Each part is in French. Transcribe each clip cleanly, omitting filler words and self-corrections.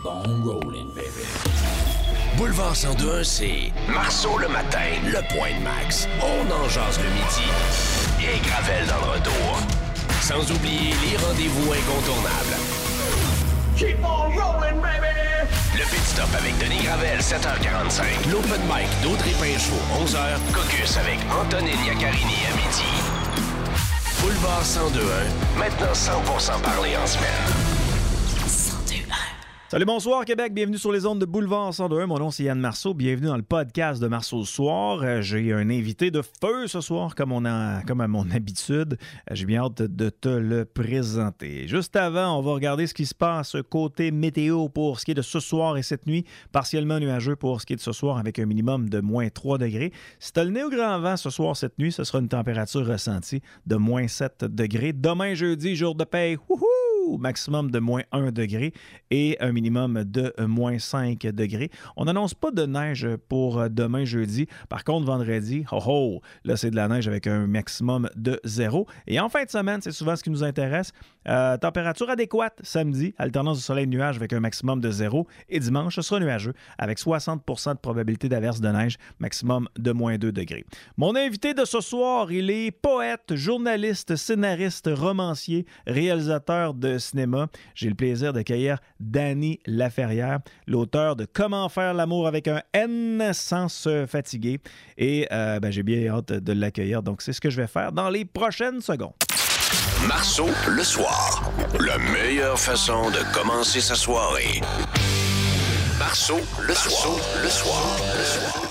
on rollin', baby. Boulevard 102.1, c'est Marceau le matin, le point de max. On en jase le midi. Et Gravel dans le retour. Sans oublier les rendez-vous incontournables. Keep on rollin', baby! Le pit stop avec Denis Gravel, 7h45. L'open mic d'Audrey Pinchot, 11h. Caucus avec Antonine Iaccarini à midi. Boulevard 102.1, maintenant 100% parlé en semaine. Salut, bonsoir Québec, bienvenue sur les ondes de Boulevard 102.1. Mon nom c'est Yann Marceau, bienvenue dans le podcast de Marceau ce soir. J'ai un invité de feu ce soir, comme à mon habitude. J'ai bien hâte de te le présenter. Juste avant, on va regarder ce qui se passe côté météo pour ce qui est de ce soir et cette nuit. Partiellement nuageux pour ce qui est de ce soir avec un minimum de moins 3 degrés. Si tu as le nez au grand vent ce soir, cette nuit, ce sera une température ressentie de moins 7 degrés. Demain jeudi, jour de paye, wouhou! Maximum de moins 1 degré et un minimum de moins 5 degrés. On n'annonce pas de neige pour demain jeudi. Par contre, vendredi, là, c'est de la neige avec un maximum de 0. Et en fin de semaine, c'est souvent ce qui nous intéresse. Température adéquate samedi, alternance de soleil et de nuages avec un maximum de 0. Et dimanche, ce sera nuageux avec 60% de probabilité d'averse de neige, maximum de moins 2 degrés. Mon invité de ce soir, il est poète, journaliste, scénariste, romancier, réalisateur de cinéma. J'ai le plaisir d'accueillir Danny Laferrière, l'auteur de Comment faire l'amour avec un N sans se fatiguer. Et j'ai bien hâte de l'accueillir. Donc, c'est ce que je vais faire dans les prochaines secondes. Marceau, le soir. La meilleure façon de commencer sa soirée. Marceau, le soir. Le soir. Le soir.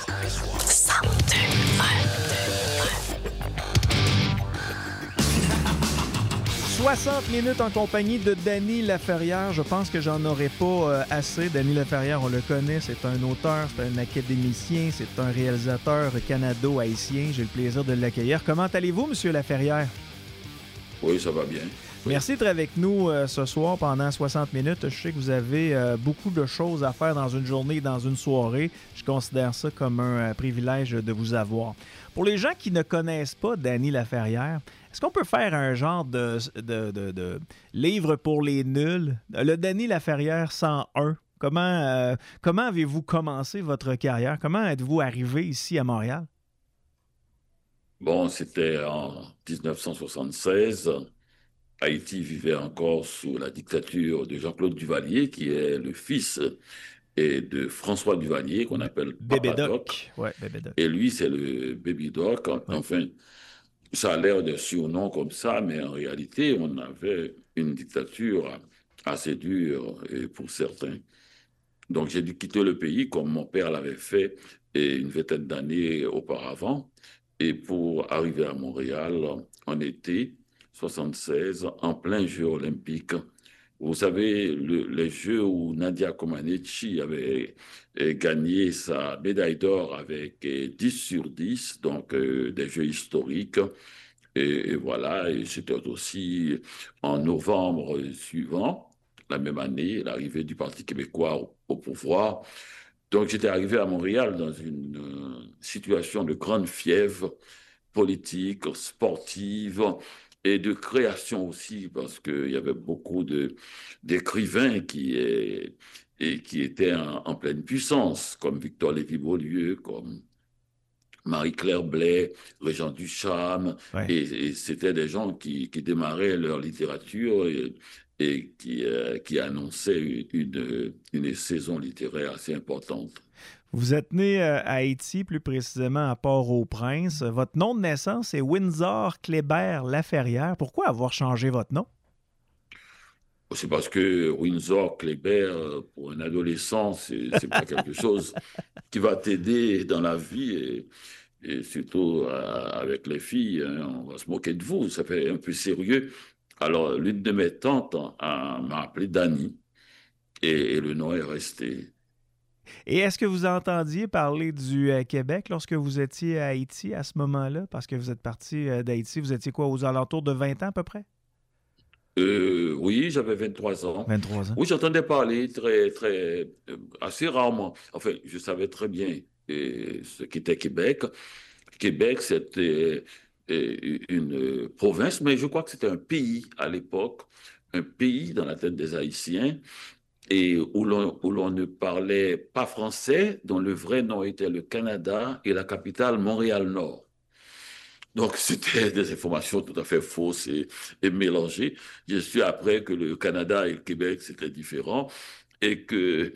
60 minutes en compagnie de Danny Laferrière. Je pense que j'en aurais pas assez. Danny Laferrière, on le connaît, c'est un auteur, c'est un académicien, c'est un réalisateur canado-haïtien. J'ai le plaisir de l'accueillir. Comment allez-vous, Monsieur Laferrière? Oui, ça va bien. Merci d'être avec nous ce soir pendant 60 minutes. Je sais que vous avez beaucoup de choses à faire dans une journée, dans une soirée. Je considère ça comme un privilège de vous avoir. Pour les gens qui ne connaissent pas Danny Laferrière, est-ce qu'on peut faire un genre de livre pour les nuls? Le Danny Laferrière 101. Comment avez-vous commencé votre carrière? Comment êtes-vous arrivé ici à Montréal? Bon, c'était en 1976. Haïti vivait encore sous la dictature de Jean-Claude Duvalier, qui est le fils de François Duvalier, qu'on appelle Bébé Papa Doc. Doc. Ouais, Bébé Doc. Et lui, c'est le Baby Doc. Enfin, ça a l'air de surnom comme ça, mais en réalité, on avait une dictature assez dure pour certains. Donc, j'ai dû quitter le pays comme mon père l'avait fait une vingtaine d'années auparavant. Et pour arriver à Montréal en été 76, en plein jeu olympique. Vous savez, les jeux où Nadia Comaneci avait gagné sa médaille d'or avec 10 sur 10, donc des jeux historiques. Et voilà, et c'était aussi en novembre suivant, la même année, l'arrivée du Parti québécois au pouvoir. Donc j'étais arrivé à Montréal dans une situation de grande fièvre politique, sportive et de création aussi, parce qu'il y avait beaucoup d'écrivains qui étaient en pleine puissance, comme Victor Lévy-Beaulieu, comme Marie-Claire Blais, Régent Duchâme, Ouais. et c'était des gens qui démarraient leur littérature et qui annonçaient une saison littéraire assez importante. Vous êtes né à Haïti, plus précisément à Port-au-Prince. Votre nom de naissance est Windsor Kléber Laferrière. Pourquoi avoir changé votre nom? C'est parce que Windsor Kléber, pour un adolescent, c'est pas quelque chose qui va t'aider dans la vie et surtout avec les filles, hein, on va se moquer de vous, ça fait un peu sérieux. Alors, l'une de mes tantes m'a appelé Danny et le nom est resté. Et est-ce que vous entendiez parler du Québec lorsque vous étiez à Haïti à ce moment-là? Parce que vous êtes parti d'Haïti, vous étiez quoi, aux alentours de 20 ans à peu près? Oui, j'avais 23 ans. 23 ans. Oui, j'entendais parler assez rarement. Enfin, je savais très bien ce qu'était Québec. Québec, c'était une province, mais je crois que c'était un pays à l'époque, un pays dans la tête des Haïtiens. et où l'on ne parlait pas français, dont le vrai nom était le Canada et la capitale Montréal-Nord. Donc, c'était des informations tout à fait fausses et mélangées. Je suis après que le Canada et le Québec, c'était différent et que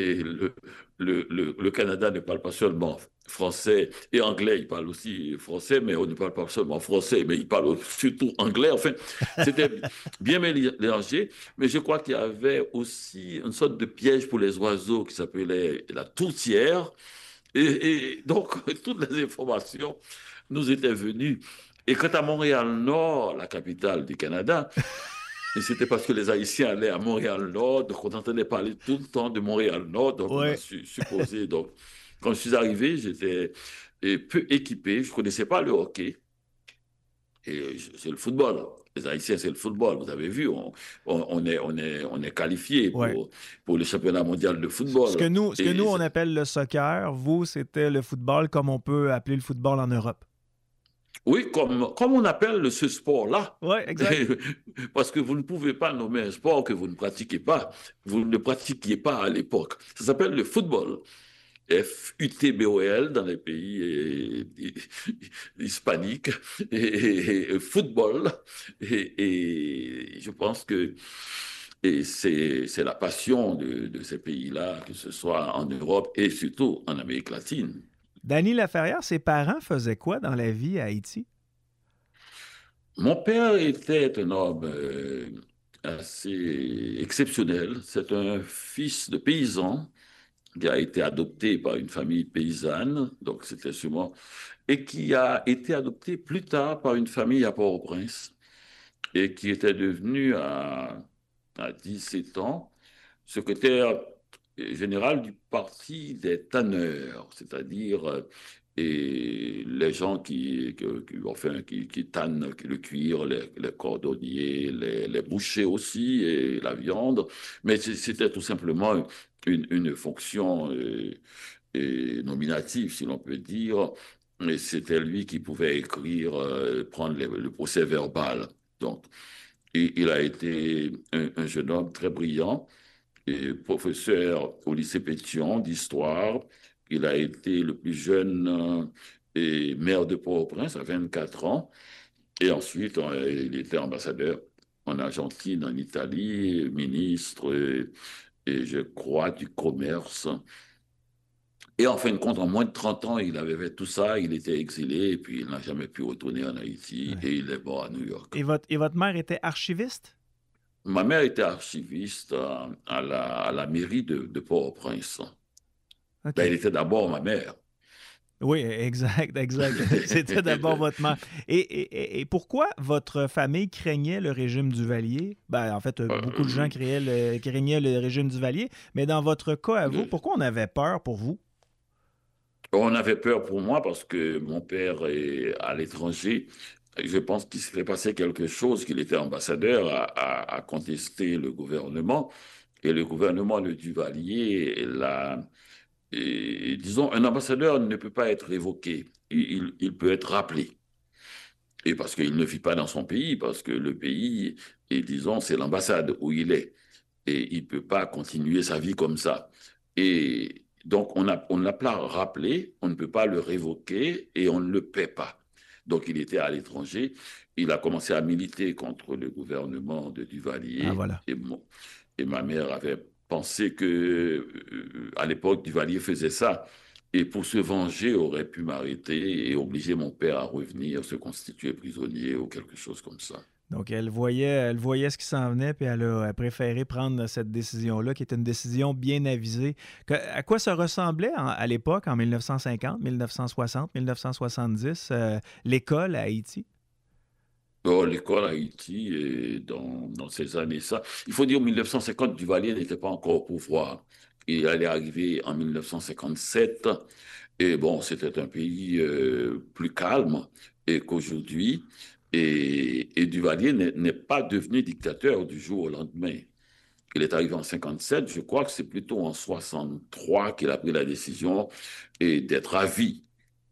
le Canada ne parle pas seulement français et anglais, il parle aussi français, mais on ne parle pas seulement français, mais il parle surtout anglais. Enfin, c'était bien mélangé, mais je crois qu'il y avait aussi une sorte de piège pour les oiseaux qui s'appelait la tourtière. Et donc, toutes les informations nous étaient venues. Et quant à Montréal-Nord, la capitale du Canada, et c'était parce que les Haïtiens allaient à Montréal-Nord, donc on entendait parler tout le temps de Montréal-Nord, donc on a Ouais. supposé. Donc, quand je suis arrivé, j'étais peu équipé, je ne connaissais pas le hockey, et c'est le football. Les Haïtiens, c'est le football. Vous avez vu, on est qualifié Ouais. pour le championnat mondial de Ce que football. nous, ce que Et nous, on appelle le soccer, vous, c'était le football comme on peut appeler le football en Europe. oui, comme on appelle ce sport-là, Oui, exact. parce que vous ne pouvez pas nommer un sport que vous ne pratiquez pas, vous ne pratiquiez pas à l'époque. Ça s'appelle le football. Football dans les pays hispaniques, et football. Et je pense que c'est la passion de ces pays-là, que ce soit en Europe et surtout en Amérique latine. Danny Laferrière, ses parents faisaient quoi dans la vie à Haïti? Mon père était un homme assez exceptionnel. C'est un fils de paysan qui a été adopté par une famille paysanne, donc c'était sûrement, et qui a été adopté plus tard par une famille à Port-au-Prince et qui était devenu à 17 ans secrétaire général du parti des tanneurs, c'est-à-dire et les gens enfin, qui tannent le cuir, les cordonniers, les bouchers aussi, et la viande. Mais c'était tout simplement une fonction nominative, si l'on peut dire. Et c'était lui qui pouvait écrire, prendre le procès verbal. Donc, il a été un jeune homme très brillant et professeur au lycée Pétion d'histoire. Il a été le plus jeune et maire de Port-au-Prince à 24 ans. Et ensuite, il était ambassadeur en Argentine, en Italie, ministre, et je crois du commerce. Et en fin de compte, en moins de 30 ans, il avait fait tout ça, il était exilé, et puis il n'a jamais pu retourner en Haïti, Ouais. et il est mort à New York. Et votre mère était archiviste? Ma mère était archiviste à la mairie de Port-au-Prince. Ben, elle OK. était d'abord ma mère. Oui, exact, exact. C'était d'abord votre mère. Et pourquoi votre famille craignait le régime Duvalier? Ben, en fait, beaucoup de gens Euh, craignaient le régime Duvalier, mais dans votre cas à vous, le- pourquoi on avait peur pour vous? on avait peur pour moi parce que mon père est à l'étranger. Je pense qu'il s'était passé quelque chose, qu'il était ambassadeur à contester le gouvernement. Et le gouvernement de Duvalier, disons, un ambassadeur ne peut pas être révoqué. Il peut être rappelé. Et parce qu'il ne vit pas dans son pays, parce que le pays, et disons, c'est l'ambassade où il est. Et il ne peut pas continuer sa vie comme ça. Et donc, on ne l'a pas rappelé, on ne peut pas le révoquer et on ne le paie pas. Donc, il était à l'étranger. Il a commencé à militer contre le gouvernement de Ah, Duvalier. voilà. Et ma mère avait pensé que, à l'époque, Duvalier faisait ça. Et pour se venger, aurait pu m'arrêter et obliger mon père à revenir, se constituer prisonnier ou quelque chose comme ça. Donc, elle voyait ce qui s'en venait, puis elle a préféré prendre cette décision-là, qui était une décision bien avisée. À quoi ça ressemblait à l'époque, en 1950, 1960, 1970, l'école à Haïti? Oh, l'école à Haïti, dans ces années, ça. Il faut dire, en 1950, Duvalier n'était pas encore au pouvoir. Il allait arriver en 1957. Et bon, c'était un pays plus calme et qu'aujourd'hui. Et Duvalier n'est pas devenu dictateur du jour au lendemain. Il est arrivé en 57. Je crois que c'est plutôt en 63 qu'il a pris la décision d'être à vie.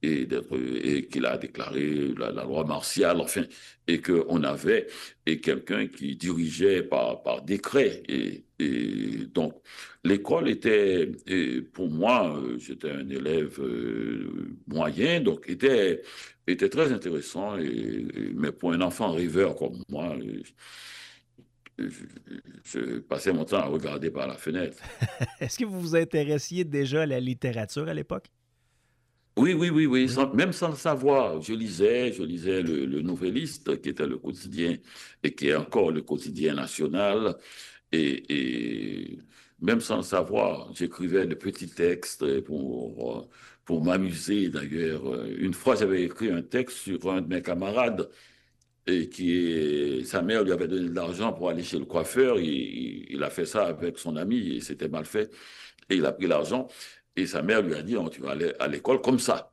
et qu'il a déclaré la loi martiale, enfin, et qu'on avait quelqu'un qui dirigeait par décret. Et donc, l'école était, et pour moi, j'étais un élève moyen, donc était très intéressant. Mais pour un enfant rêveur comme moi, je, je passais mon temps à regarder par la fenêtre. Est-ce que vous vous intéressiez déjà à la littérature à l'époque? Oui, oui, oui, oui, Oui. même sans le savoir. Je lisais le Nouvelliste, qui était le quotidien et qui est encore le quotidien national. Et même sans le savoir, j'écrivais de petits textes pour m'amuser. D'ailleurs, une fois, j'avais écrit un texte sur un de mes camarades et sa mère lui avait donné de l'argent pour aller chez le coiffeur. Il a fait ça avec son ami et c'était mal fait. Et il a pris l'argent et sa mère lui a dit, non, tu vas aller à l'école comme ça.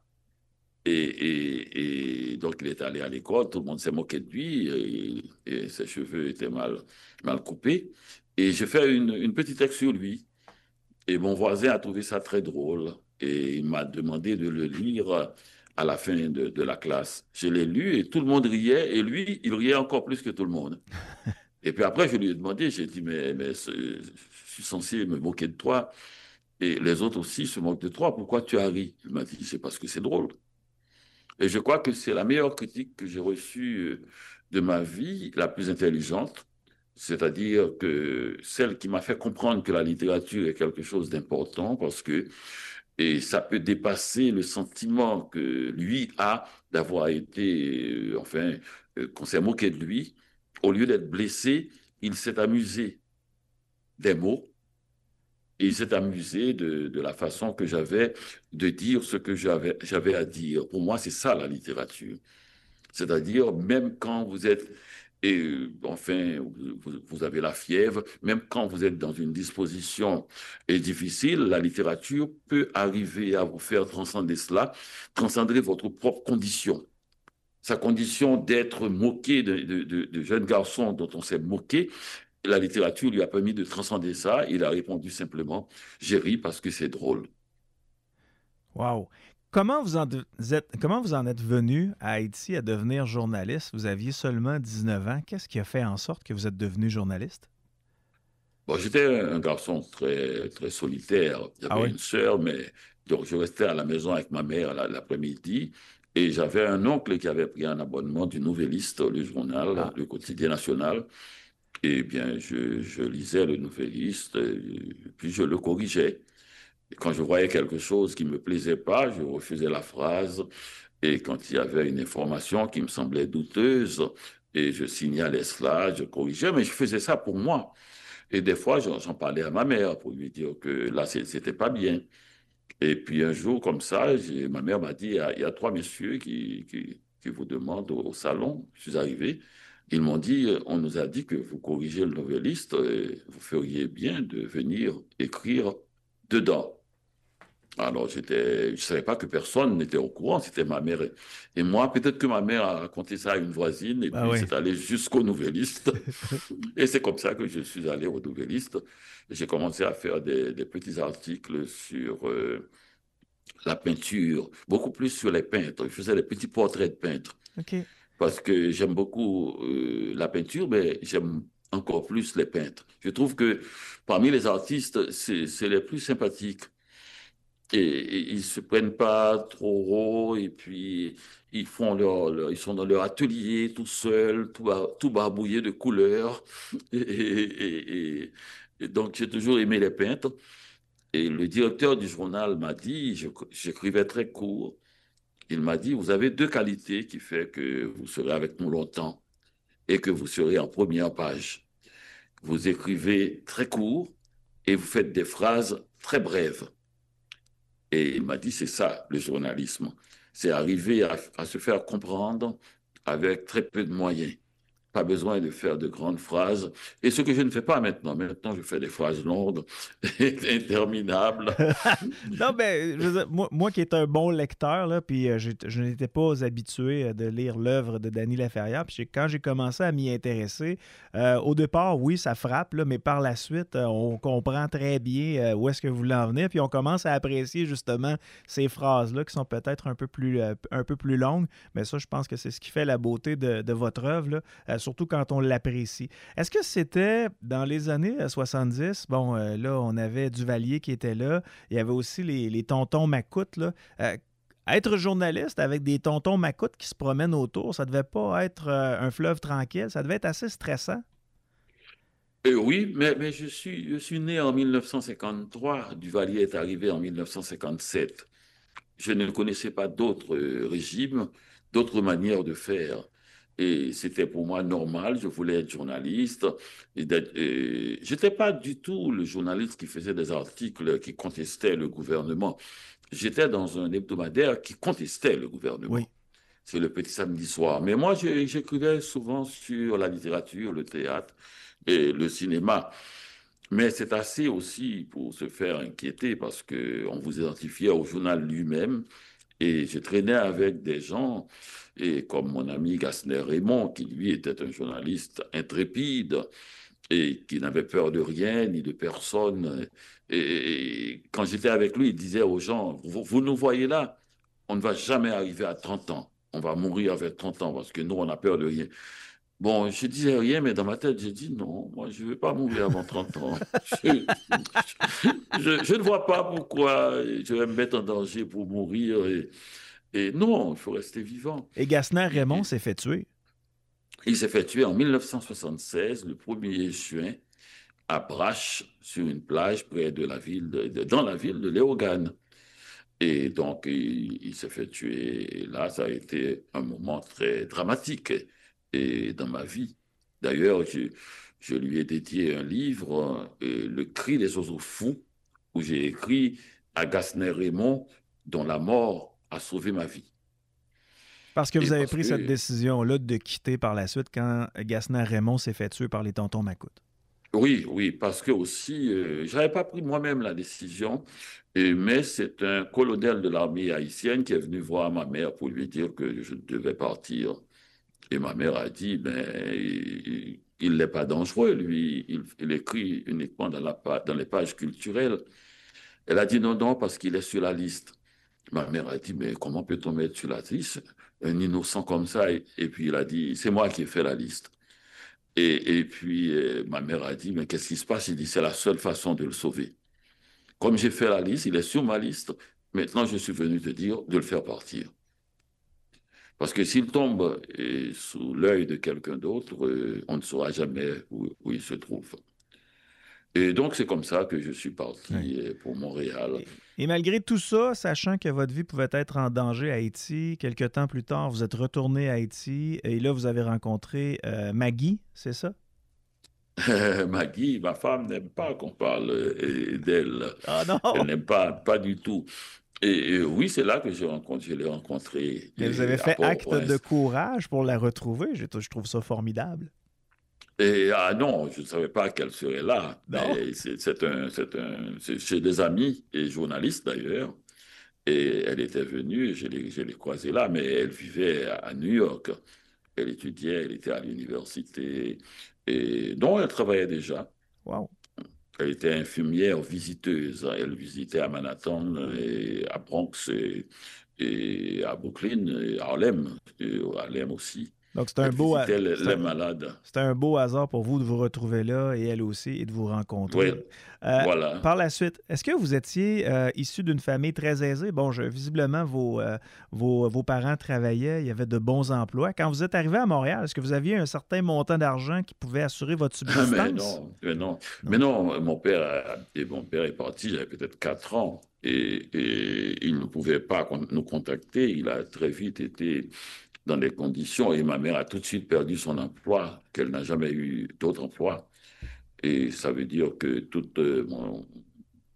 Et donc, il est allé à l'école, tout le monde s'est moqué de lui, et ses cheveux étaient mal coupés. Et j'ai fait une petite texte sur lui, et mon voisin a trouvé ça très drôle, et il m'a demandé de le lire à la fin de la classe. Je l'ai lu, et tout le monde riait, et lui, il riait encore plus que tout le monde. Et puis après, je lui ai demandé, j'ai dit, mais je suis censé me moquer de toi, et les autres aussi se moquent de toi, pourquoi tu as ri? Il m'a dit, c'est parce que c'est drôle. Et je crois que c'est la meilleure critique que j'ai reçue de ma vie, la plus intelligente, c'est-à-dire que celle qui m'a fait comprendre que la littérature est quelque chose d'important parce que et ça peut dépasser le sentiment que lui a d'avoir été, qu'on s'est moqué de lui. Au lieu d'être blessé, il s'est amusé des mots et il s'est amusé de la façon que j'avais de dire ce que j'avais à dire. Pour moi, c'est ça la littérature. C'est-à-dire, même quand vous êtes, vous avez la fièvre, même quand vous êtes dans une disposition difficile, la littérature peut arriver à vous faire transcender cela, transcender votre propre condition. Sa condition d'être moqué de jeunes garçons dont on s'est moqué, la littérature lui a permis de transcender ça. Il a répondu simplement, j'ai ri parce que c'est drôle. Wow. Comment vous en êtes venu à Haïti à devenir journaliste? Vous aviez seulement 19 ans. Qu'est-ce qui a fait en sorte que vous êtes devenu journaliste? Bon, j'étais un garçon très, très solitaire. Ah J'avais oui? une sœur, mais donc je restais à la maison avec ma mère l'après-midi. Et j'avais un oncle qui avait pris un abonnement du Nouvelliste, le journal, Ah, le quotidien national. Et bien, je lisais le Nouvelliste, puis je le corrigeais. Et quand je voyais quelque chose qui ne me plaisait pas, je refusais la phrase. Et quand il y avait une information qui me semblait douteuse, et je signalais cela, je corrigeais, mais je faisais ça pour moi. Et des fois, j'en parlais à ma mère pour lui dire que là, c'était pas bien. Et puis un jour, comme ça, ma mère m'a dit, il y a trois messieurs qui vous demandent au salon. Je suis arrivé. Ils m'ont dit, on nous a dit que vous corrigez le novelliste, et vous feriez bien de venir écrire dedans. Alors, je savais pas que personne n'était au courant, c'était ma mère et moi. Peut-être que ma mère a raconté ça à une voisine et ah puis oui. c'est allé jusqu'au Nouvelliste. Et c'est comme ça que je suis allé au Nouvelliste. J'ai commencé à faire des petits articles sur la peinture, beaucoup plus sur les peintres. Je faisais des petits portraits de peintres OK. parce que j'aime beaucoup la peinture, mais j'aime encore plus les peintres. Je trouve que parmi les artistes, c'est les plus sympathiques et ils se prennent pas trop haut et puis ils sont dans leur atelier tout seuls, tout barbouillés de couleurs et donc j'ai toujours aimé les peintres et le directeur du journal m'a dit, j'écrivais très court, il m'a dit vous avez deux qualités qui fait que vous serez avec nous longtemps et que vous serez en première page. Vous écrivez très court et vous faites des phrases très brèves. Et il m'a dit, c'est ça le journalisme. C'est arriver à se faire comprendre avec très peu de moyens. Pas besoin de faire de grandes phrases. Et ce que je ne fais pas maintenant. Maintenant, je fais des phrases longues, interminables. Non, ben, je veux dire, moi qui est un bon lecteur, là, puis je n'étais pas habitué de lire l'œuvre de Danny Laferrière. Puis quand j'ai commencé à m'y intéresser, au départ, oui, ça frappe, là, mais par la suite, on comprend très bien où est-ce que vous voulez en venir. Puis on commence à apprécier justement ces phrases-là qui sont peut-être un peu plus longues. Mais ça, je pense que c'est ce qui fait la beauté de votre œuvre, là, surtout quand on l'apprécie. Est-ce que c'était dans les années 70? Bon, là, on avait Duvalier qui était là. Il y avait aussi les tontons macoutes, là. Être journaliste avec des tontons macoutes qui se promènent autour, ça devait pas être un fleuve tranquille. Ça devait être assez stressant. Oui, mais je suis né en 1953. Duvalier est arrivé en 1957. Je ne connaissais pas d'autres régimes, d'autres manières de faire. Et c'était pour moi normal, je voulais être journaliste. Je n'étais pas du tout le journaliste qui faisait des articles qui contestaient le gouvernement. J'étais dans un hebdomadaire qui contestait le Oui. gouvernement. C'est le Petit Samedi Soir. Mais moi, j'écrivais souvent sur la littérature, le théâtre et le cinéma. Mais c'est assez aussi pour se faire inquiéter parce qu'on vous identifiait au journal lui-même. Et je traînais avec des gens, et comme mon ami Gassner Raymond, qui lui était un journaliste intrépide et qui n'avait peur de rien ni de personne. Et quand j'étais avec lui, il disait aux gens, vous nous voyez là, on ne va jamais arriver à 30 ans. On va mourir avec 30 ans parce que nous, on a peur de rien. Bon, je disais rien, mais dans ma tête, j'ai dit non, moi, je ne vais pas mourir avant 30 ans. Je ne vois pas pourquoi je vais me mettre en danger pour mourir. Et non, il faut rester vivant. Et Gasner Et- Raymond et- s'est fait tuer. il s'est fait tuer en 1976, le 1er juin, à Brache, sur une plage près de la ville dans la ville de Léogane. Et donc, il s'est fait tuer. Et là, ça a été un moment très dramatique dans ma vie. D'ailleurs, je lui ai dédié un livre, Le cri des oiseaux fous, où j'ai écrit à Gasner Raymond, dont la mort a sauvé ma vie. Parce que Et vous avez parce pris cette que, décision-là de quitter par la suite quand Gasner Raymond s'est fait tuer par les tontons macoutes. oui, oui, parce que aussi, je n'avais pas pris moi-même la décision, mais c'est un colonel de l'armée haïtienne qui est venu voir ma mère pour lui dire que je devais partir. Et ma mère a dit, ben, il n'est pas dangereux, lui, il écrit uniquement dans les pages culturelles. Elle a dit non, non, parce qu'il est sur la liste. Ma mère a dit, mais comment peut-on mettre sur la liste un innocent comme ça? Et puis il a dit, c'est moi qui ai fait la liste. Et puis ma mère a dit, mais qu'est-ce qui se passe? Il dit, c'est la seule façon de le sauver. Comme j'ai fait la liste, il est sur ma liste. Maintenant, je suis venu te dire de le faire partir. Parce que s'il tombe sous l'œil de quelqu'un d'autre, on ne saura jamais où il se trouve. Et donc, c'est comme ça que je suis Oui. parti pour Montréal. Et malgré tout ça, sachant que votre vie pouvait être en danger à Haïti, quelques temps plus tard, vous êtes retourné à Haïti et là, vous avez rencontré Maggie, c'est ça? Maggie, ma femme, n'aime pas qu'on parle d'elle. Ah non! Elle n'aime pas du tout. Et oui, c'est là que je l'ai rencontrée Mais vous avez à fait acte de Port-au-Prince. courage pour la retrouver. Je trouve ça formidable. Et ah non, je ne savais pas qu'elle serait là, Non? mais c'est chez des amis et journalistes d'ailleurs. Et elle était venue, je l'ai croisée là, mais elle vivait à New York. Elle étudiait, elle était à l'université. Et non, elle travaillait déjà. Wow. Elle était infirmière visiteuse. Elle visitait à Manhattan, et à Bronx, et à Brooklyn, et à Harlem, et à Harlem aussi. Donc, Elle visitait les malades. c'est un beau hasard pour vous de vous retrouver là et elle aussi et de vous Oui, rencontrer. voilà. Par la suite, est-ce que vous étiez issu d'une famille très aisée? Bon, visiblement, vos parents travaillaient, il y avait de bons emplois. Quand vous êtes arrivé à Montréal, est-ce que vous aviez un certain montant d'argent qui pouvait assurer votre Mais subsistance? non, mais non. Non. Mais non, mon père est parti, j'avais peut-être 4 ans. Et il ne pouvait pas nous contacter. Il a très vite été dans des conditions et ma mère a tout de suite perdu son emploi, qu'elle n'a jamais eu d'autre emploi. Et ça veut dire que tout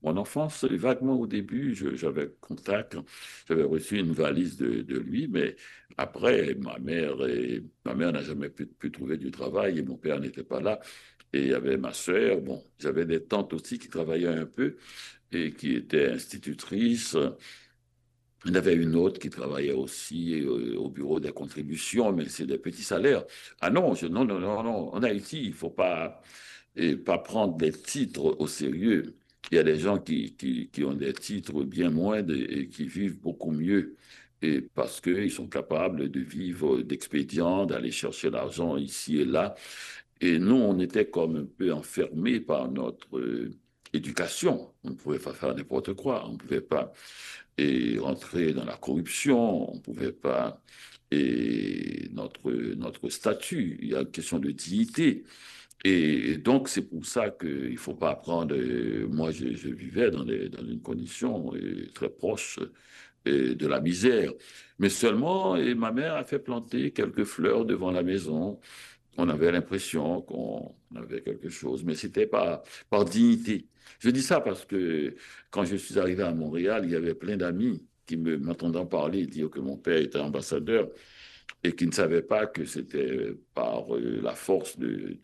mon enfance, vaguement au début, j'avais contact, j'avais reçu une valise de lui, mais après, ma mère n'a jamais pu trouver du travail et mon père n'était pas là. Et il y avait ma sœur, bon, j'avais des tantes aussi qui travaillaient un peu et qui étaient institutrices. Il y en avait une autre qui travaillait aussi au bureau des contributions, mais c'est des petits salaires. Ah non, non, non, non, non. En Haïti, il ne faut pas prendre des titres au sérieux. Il y a des gens qui ont des titres bien moindres et qui vivent beaucoup mieux. Et parce qu'ils sont capables de vivre d'expédients, d'aller chercher l'argent ici et là. Et nous, on était comme un peu enfermés par notre éducation. On ne pouvait pas faire n'importe quoi. On ne pouvait pas rentrer dans la corruption. On ne pouvait pas. Et notre statut, il y a une question de dignité. Et donc, c'est pour ça qu'il ne faut pas apprendre. Moi, je vivais dans une condition très proche de la misère. Mais seulement, et ma mère a fait planter quelques fleurs devant la maison. On avait l'impression qu'on avait quelque chose, mais c'était par dignité. Je dis ça parce que quand je suis arrivé à Montréal, il y avait plein d'amis qui m'entendant parler, dire que mon père était ambassadeur et qui ne savaient pas que c'était par la force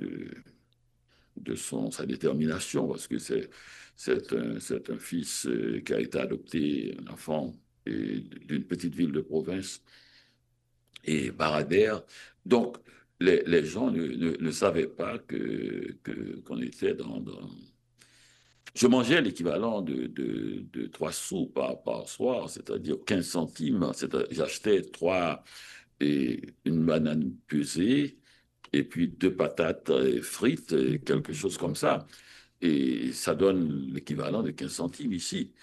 de sa détermination, parce que c'est un fils qui a été adopté, un enfant d'une petite ville de province et baradère. Donc, les gens ne savaient pas qu'on était dans... Je mangeais l'équivalent de 3 sous par soir, c'est-à-dire 15 centimes. J'achetais une banane pesée et puis 2 patates frites, quelque chose comme ça. Et ça donne l'équivalent de 15 centimes ici.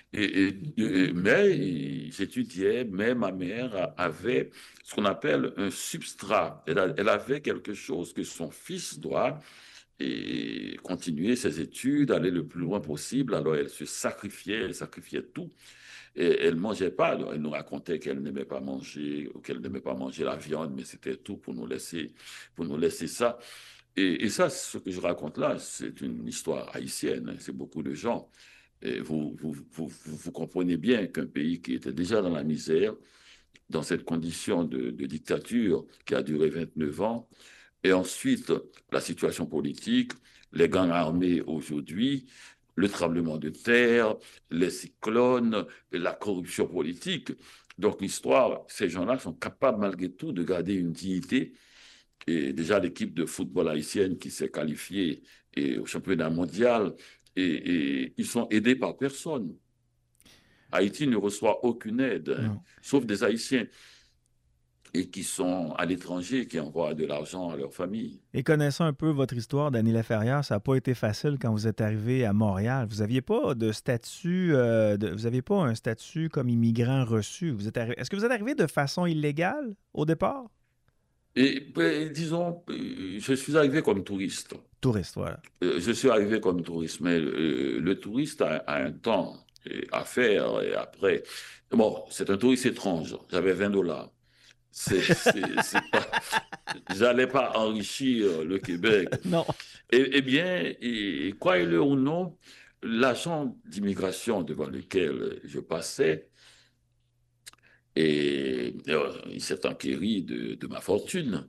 Mais j'étudiais, mais ma mère avait ce qu'on appelle un substrat. Elle avait quelque chose que son fils doit continuer ses études, aller le plus loin possible. Alors elle sacrifiait tout. Et elle ne mangeait pas. Alors elle nous racontait qu'elle n'aimait pas manger, ou qu'elle n'aimait pas manger la viande, mais c'était tout pour nous laisser ça. Et ça, ce que je raconte là, c'est une histoire haïtienne. Hein. C'est beaucoup de gens. Et vous comprenez bien qu'un pays qui était déjà dans la misère, dans cette condition de dictature qui a duré 29 ans, et ensuite la situation politique, les gangs armés aujourd'hui, le tremblement de terre, les cyclones, la corruption politique. Donc l'histoire, ces gens-là sont capables malgré tout de garder une dignité. Et déjà l'équipe de football haïtienne qui s'est qualifiée au championnat mondial, et ils sont aidés par personne. Haïti ne reçoit aucune aide, hein, sauf des Haïtiens et qui sont à l'étranger, qui envoient de l'argent à leur famille. Et connaissant un peu votre histoire, Dany Laferrière, ça n'a pas été facile quand vous êtes arrivé à Montréal. Vous n'aviez pas de statut, vous n'aviez pas un statut comme immigrant reçu. Est-ce que vous êtes arrivé de façon illégale au départ? Et disons, je suis arrivé comme touriste. Touriste, voilà. Je suis arrivé comme touriste, mais le touriste a un temps à faire et après. Bon, c'est un touriste étrange. J'avais 20 $. J'allais pas enrichir le Québec. Non. Eh bien, croyez-le ou non, l'agent d'immigration devant lequel je passais, il s'est enquéri de ma fortune.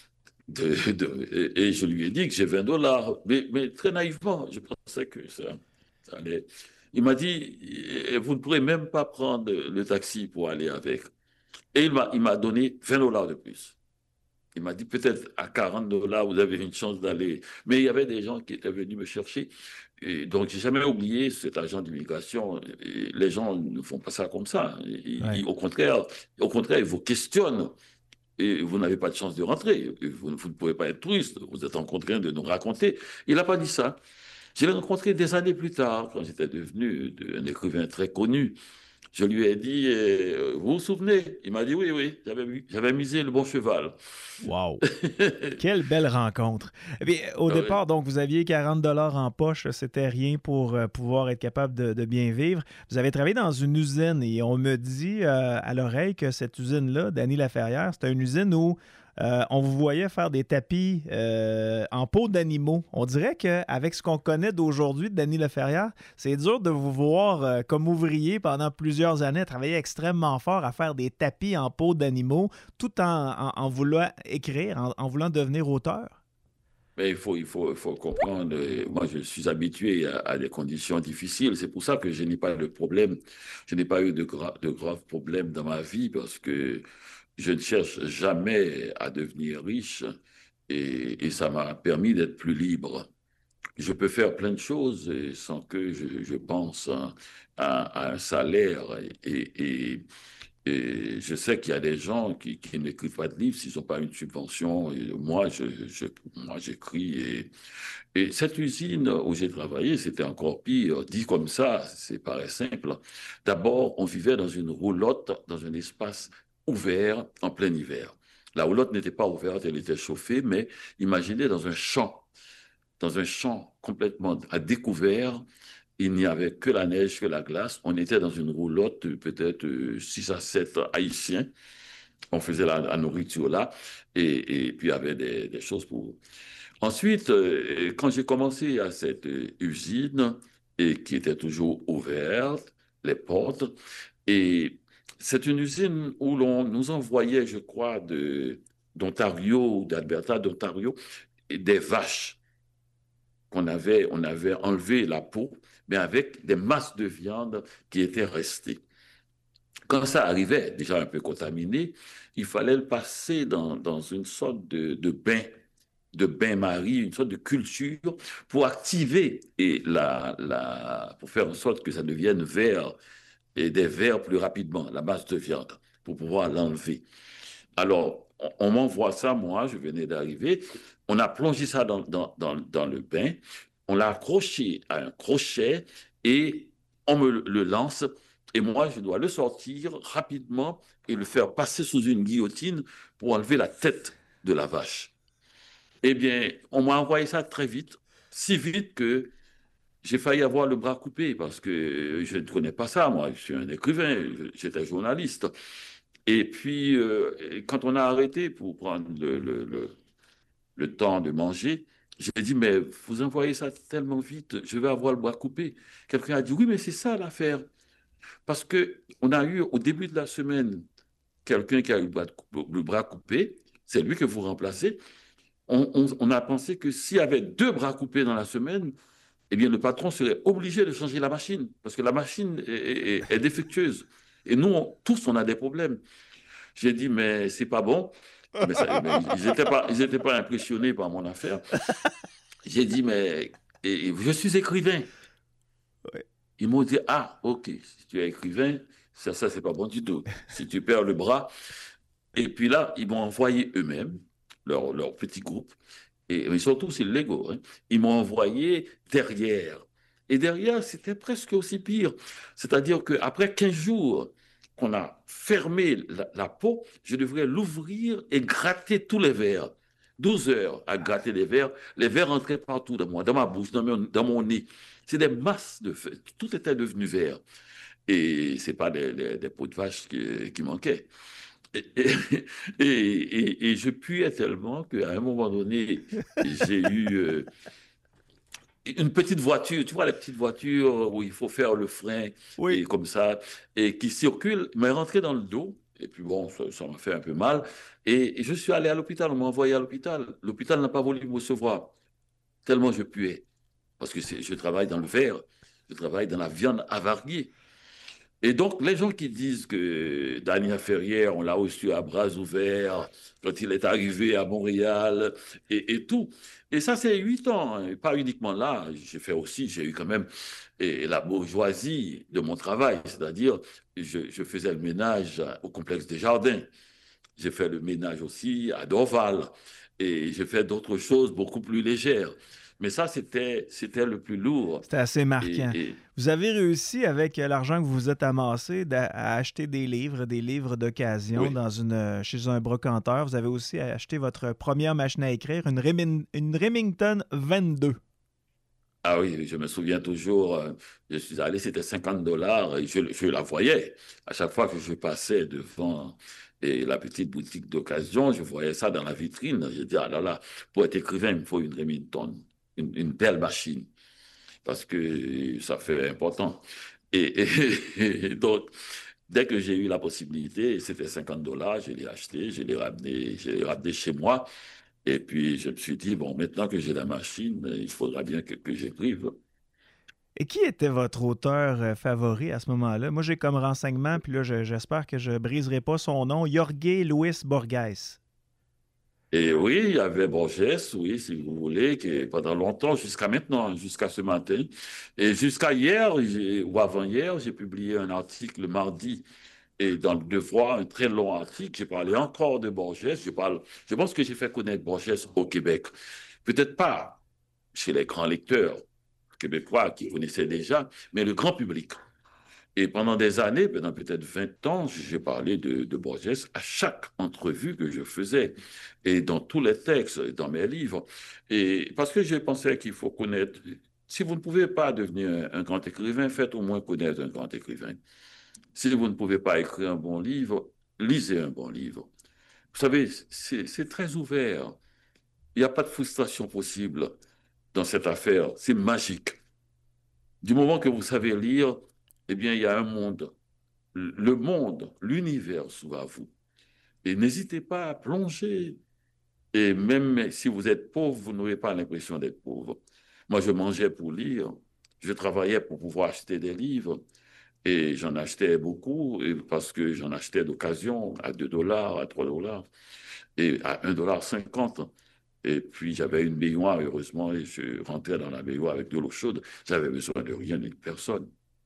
Et je lui ai dit que j'ai 20 $. Mais très naïvement, je pensais que ça allait. Il m'a dit, vous ne pourrez même pas prendre le taxi pour aller avec. Et il m'a donné 20 $ de plus. Il m'a dit, peut-être à 40 $, vous avez une chance d'aller. Mais il y avait des gens qui étaient venus me chercher. Et donc, j'ai jamais oublié cet agent d'immigration. Les gens ne font pas ça comme ça. Au contraire, ils vous questionnent. Et vous n'avez pas de chance de rentrer. Vous ne pouvez pas être touriste. Vous êtes en train de nous raconter. Il n'a pas dit ça. Je l'ai rencontré des années plus tard, quand j'étais devenu un écrivain très connu. Je lui ai dit, vous vous souvenez? Il m'a dit, oui, oui, j'avais misé le bon cheval. Wow! Quelle belle rencontre! Au départ, donc, vous aviez 40 $ en poche. C'était rien pour pouvoir être capable de bien vivre. Vous avez travaillé dans une usine et on me dit à l'oreille que cette usine-là, Dany Laferrière, c'était une usine où on vous voyait faire des tapis en peau d'animaux. On dirait qu'avec ce qu'on connaît d'aujourd'hui de Denis Laferrière, c'est dur de vous voir comme ouvrier pendant plusieurs années, travailler extrêmement fort à faire des tapis en peau d'animaux, tout en voulant écrire, en voulant devenir auteur. Mais il faut comprendre, moi je suis habitué à des conditions difficiles. C'est pour ça que je n'ai pas de problème. Je n'ai pas eu de graves problèmes dans ma vie parce que je ne cherche jamais à devenir riche et ça m'a permis d'être plus libre. Je peux faire plein de choses sans que je pense à un salaire et je sais qu'il y a des gens qui n'écrivent pas de livres s'ils n'ont pas une subvention. Et moi, j'écris. Et cette usine où j'ai travaillé, c'était encore pire. Dit comme ça paraît simple. D'abord, on vivait dans une roulotte, dans un espace ouvert en plein hiver. La roulotte n'était pas ouverte, elle était chauffée, mais imaginez dans un champ complètement à découvert. Il n'y avait que la neige, que la glace. On était dans une roulotte, peut-être 6 à 7 Haïtiens. On faisait la nourriture là. Et puis, il y avait des choses pour... Ensuite, quand j'ai commencé à cette usine, et qui était toujours ouverte, les portes, et c'est une usine où l'on nous envoyait, je crois, d'Ontario, d'Alberta, d'Ontario, et des vaches on avait enlevé la peau, mais avec des masses de viande qui étaient restées. Quand ça arrivait, déjà un peu contaminé, il fallait le passer dans une sorte de bain-marie, une sorte de culture pour activer pour faire en sorte que ça devienne vert et des verts plus rapidement, la masse de viande, pour pouvoir l'enlever. Alors, on m'envoie ça, moi, je venais d'arriver. On a plongé ça dans le bain, on l'a accroché à un crochet et on me le lance. Et moi, je dois le sortir rapidement et le faire passer sous une guillotine pour enlever la tête de la vache. Eh bien, on m'a envoyé ça très vite, si vite que j'ai failli avoir le bras coupé parce que je ne connais pas ça, moi. Je suis un écrivain, j'étais journaliste. Et puis, quand on a arrêté pour prendre le temps de manger, j'ai dit, mais vous envoyez ça tellement vite, je vais avoir le bras coupé. Quelqu'un a dit, oui, mais c'est ça l'affaire. Parce qu'on a eu au début de la semaine quelqu'un qui a eu le bras coupé, c'est lui que vous remplacez. On a pensé que s'il y avait 2 bras coupés dans la semaine, eh bien, le patron serait obligé de changer la machine, parce que la machine est défectueuse. Et nous, tous, on a des problèmes. J'ai dit, mais c'est pas bon. Mais ils n'étaient pas impressionnés par mon affaire. J'ai dit, mais je suis écrivain. Ouais. Ils m'ont dit, ah, ok, si tu es écrivain, ça c'est pas bon du tout. Si tu perds le bras. Et puis là, ils m'ont envoyé eux-mêmes, leur petit groupe, mais surtout, c'est Lego. Hein. Ils m'ont envoyé derrière. Et derrière, c'était presque aussi pire. C'est-à-dire qu'après 15 jours qu'on a fermé la peau, je devrais l'ouvrir et gratter tous les verres. 12 heures à gratter les verres entraient partout dans moi, dans ma bouche, dans mon nez. C'est des masses de feu. Tout était devenu vert. Et ce n'est pas des peaux de vache qui manquaient. Et je puais tellement qu'à un moment donné, j'ai eu une petite voiture, tu vois, les petites voitures où il faut faire le frein et Oui. comme ça, et qui circule, m'est rentré dans le dos. Et puis bon, ça m'a fait un peu mal. Et je suis allé à l'hôpital, on m'a envoyé à l'hôpital. L'hôpital n'a pas voulu me recevoir, tellement je puais. Parce que je travaille dans le verre, je travaille dans la viande avariée. Et donc, les gens qui disent que Daniel Ferrière, on l'a reçu à bras ouverts quand il est arrivé à Montréal et tout. Et ça, c'est 8 ans. Hein. Pas uniquement là. J'ai eu quand même la bourgeoisie de mon travail. C'est-à-dire, je faisais le ménage au complexe des Jardins. J'ai fait le ménage aussi à Dorval. Et j'ai fait d'autres choses beaucoup plus légères. Mais ça, c'était le plus lourd. C'était assez marquant. Vous avez réussi, avec l'argent que vous vous êtes amassé, à acheter des livres d'occasion oui. Chez un brocanteur. Vous avez aussi acheté votre première machine à écrire, une Remington 22. Ah oui, je me souviens toujours, je suis allé, c'était $50 et je la voyais. À chaque fois que je passais devant la petite boutique d'occasion, je voyais ça dans la vitrine. Je dis, ah là là, pour être écrivain, il me faut une Remington, une belle machine, parce que ça fait important. Et, et donc, dès que j'ai eu la possibilité, c'était $50, je l'ai acheté, je l'ai ramené chez moi. Et puis, je me suis dit, bon, maintenant que j'ai la machine, il faudra bien que j'écrive. Et qui était votre auteur favori à ce moment-là? Moi, j'ai comme renseignement, puis là, j'espère que je ne briserai pas son nom, Jorge Luis Borges. Et oui, il y avait Borges, oui, si vous voulez, qui pendant longtemps, jusqu'à maintenant, jusqu'à ce matin. Et jusqu'à hier, ou avant-hier, j'ai publié un article le mardi. Et dans le Devoir, un très long article, j'ai parlé encore de Borges. Je pense que j'ai fait connaître Borges au Québec. Peut-être pas chez les grands lecteurs québécois qui connaissaient déjà, mais le grand public. Et pendant des années, pendant peut-être 20 ans, j'ai parlé de Borges à chaque entrevue que je faisais et dans tous les textes, dans mes livres. Et parce que je pensais qu'il faut connaître, si vous ne pouvez pas devenir un grand écrivain, faites au moins connaître un grand écrivain. Si vous ne pouvez pas écrire un bon livre, lisez un bon livre. Vous savez, c'est très ouvert. Il n'y a pas de frustration possible dans cette affaire. C'est magique. Du moment que vous savez lire, eh bien, il y a un monde. Le monde, l'univers s'ouvre à vous. Et n'hésitez pas à plonger. Et même si vous êtes pauvre, vous n'aurez pas l'impression d'être pauvre. Moi, je mangeais pour lire. Je travaillais pour pouvoir acheter des livres. Et j'en achetais beaucoup parce que j'en achetais d'occasion à $2, à $3 et à $1,50. Et puis j'avais une baignoire, heureusement, et je rentrais dans la baignoire avec de l'eau chaude. J'avais besoin de rien ni de personne.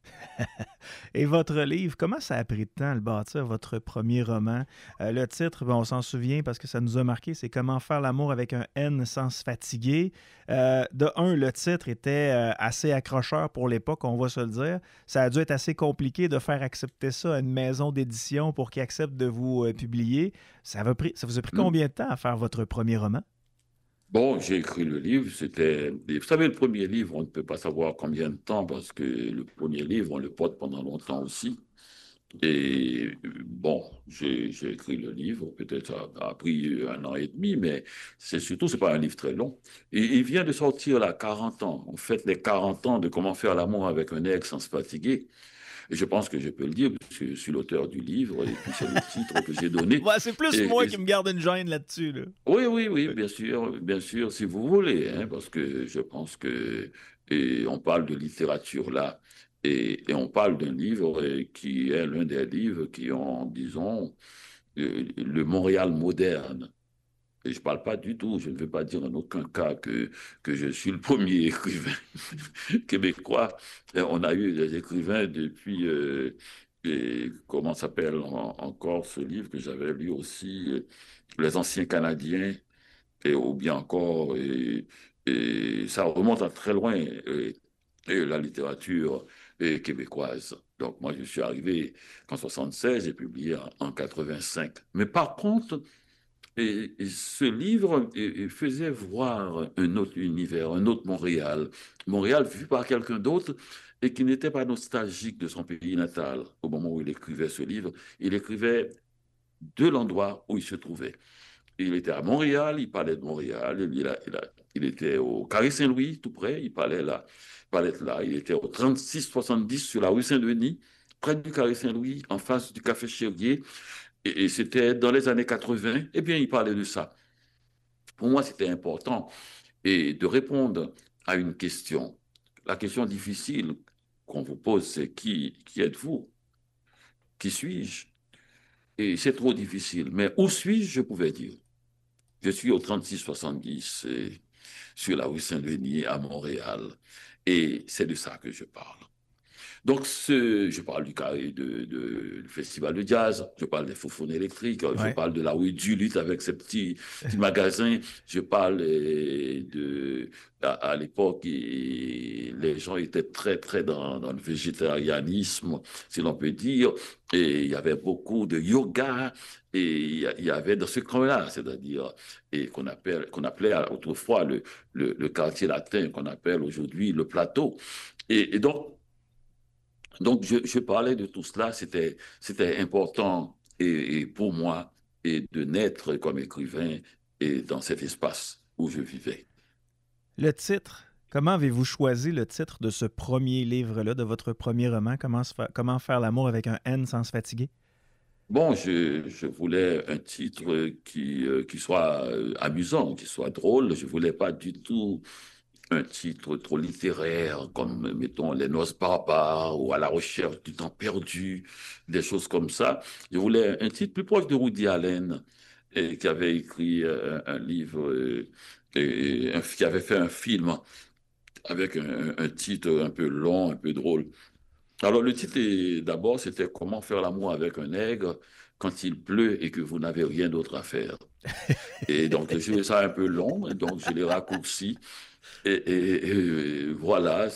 Et votre livre, comment ça a pris de temps à le bâtir, votre premier roman? Le titre, ben, on s'en souvient parce que ça nous a marqué, c'est Comment faire l'amour avec un N sans se fatiguer. De un, le titre était assez accrocheur pour l'époque, on va se le dire. Ça a dû être assez compliqué de faire accepter ça à une maison d'édition pour qu'ils acceptent de vous publier. Ça vous a pris Hmm. combien de temps à faire votre premier roman? Bon, j'ai écrit le livre, vous savez, le premier livre, on ne peut pas savoir combien de temps parce que le premier livre, on le porte pendant longtemps aussi. Et bon, j'ai écrit le livre, peut-être ça a pris 1 an et demi, mais c'est pas un livre très long. Et il vient de sortir là, 40 ans. On fête les 40 ans de Comment faire l'amour avec un ex sans se fatiguer. Et je pense que je peux le dire, parce que je suis l'auteur du livre, et puis c'est le titre que j'ai donné. Ouais, c'est plus Et, moi et qui me garde une gêne là-dessus, là. oui, oui, oui, bien sûr, si vous voulez, hein, parce que je pense que on parle de littérature là, et on parle d'un livre qui est l'un des livres qui ont, disons, le Montréal moderne. Et je ne parle pas du tout, je ne veux pas dire en aucun cas que je suis le premier écrivain québécois. On a eu des écrivains depuis, comment s'appelle encore ce livre que j'avais lu aussi, Les Anciens Canadiens, ou bien encore, et ça remonte à très loin, la littérature québécoise. Donc moi, je suis arrivé en 76 j'ai publié en 85. Mais par contre, et ce livre faisait voir un autre univers, un autre Montréal. Montréal vu par quelqu'un d'autre et qui n'était pas nostalgique de son pays natal au moment où il écrivait ce livre. Il écrivait de l'endroit où il se trouvait. Il était à Montréal, il parlait de Montréal, il était au Carré Saint-Louis, tout près, il parlait de là. Il était au 36-70 sur la rue Saint-Denis, près du Carré Saint-Louis, en face du Café Chérier. Et c'était dans les années 80. Eh bien, il parlait de ça. Pour moi, c'était important. Et de répondre à une question. La question difficile qu'on vous pose, c'est qui êtes-vous? Qui suis-je? Et c'est trop difficile. Mais où suis-je, je pouvais dire. Je suis au 36-70 sur la rue Saint-Denis à Montréal. Et c'est de ça que je parle. Donc, je parle du festival de jazz, je parle des Foufounes électriques, je Ouais. parle de la rue du Luth avec ses petits magasins, je parle à l'époque, les gens étaient très, très dans le végétarianisme, si l'on peut dire, et il y avait beaucoup de yoga, et il y avait dans ce coin-là, c'est-à-dire, et qu'on appelait autrefois le quartier latin, qu'on appelle aujourd'hui le plateau. Et donc, je parlais de tout cela, c'était important et pour moi et de naître comme écrivain et dans cet espace où je vivais. Le titre, comment avez-vous choisi le titre de ce premier livre-là, de votre premier roman, Comment faire l'amour avec un N sans se fatiguer? Bon, je voulais un titre qui soit amusant, qui soit drôle. Je voulais pas du tout un titre trop littéraire, comme, mettons, Les Noces barbares ou À la recherche du temps perdu, des choses comme ça. Je voulais un titre plus proche de Woody Allen, qui avait écrit un livre, qui avait fait un film avec un titre un peu long, un peu drôle. Alors, le titre, d'abord, c'était Comment faire l'amour avec un nègre quand il pleut et que vous n'avez rien d'autre à faire. Et donc, je trouvais ça un peu long, et donc je l'ai raccourci. Et voilà,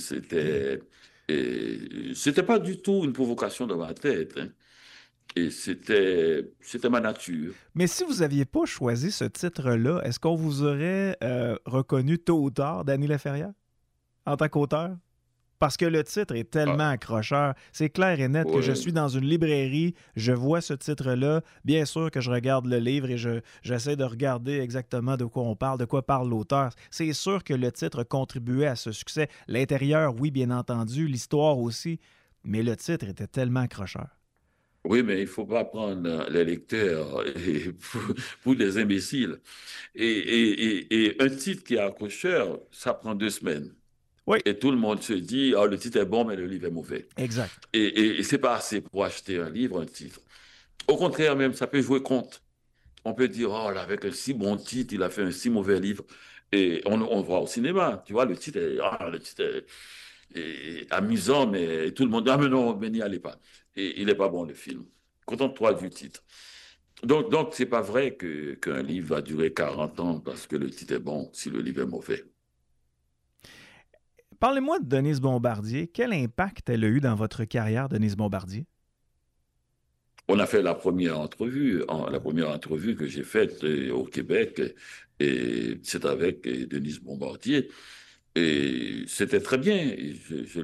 c'était pas du tout une provocation dans ma tête, hein. Et c'était ma nature. Mais si vous n'aviez pas choisi ce titre-là, est-ce qu'on vous aurait reconnu tôt ou tard, Danny Laferrière, en tant qu'auteur? Parce que le titre est tellement Ah, accrocheur. C'est clair et net que je ouais. suis dans une librairie, je vois ce titre-là. Bien sûr que je regarde le livre et j'essaie de regarder exactement de quoi on parle, de quoi parle l'auteur. C'est sûr que le titre contribuait à ce succès. L'intérieur, oui, bien entendu. L'histoire aussi. Mais le titre était tellement accrocheur. Oui, mais il faut pas prendre les lecteurs pour des imbéciles. Et un titre qui est accrocheur, ça prend 2 semaines. Oui, Et tout le monde se dit, oh, le titre est bon, mais le livre est mauvais. exact. Et c'est pas assez pour acheter un livre, un titre. Au contraire, même, ça peut jouer contre. On peut dire, oh là, avec un si bon titre, il a fait un si mauvais livre. Et on voit au cinéma, tu vois, le titre est amusant, mais tout le monde dit, ah mais non, mais n'y allez pas. Et il n'est pas bon, le film. Contente-toi du titre. Donc c'est pas vrai qu'un livre va durer 40 ans parce que le titre est bon si le livre est mauvais. Parlez-moi de Denise Bombardier. Quel impact elle a eu dans votre carrière, Denise Bombardier? On a fait la première entrevue que j'ai faite au Québec, et c'est avec Denise Bombardier. Et c'était très bien. Et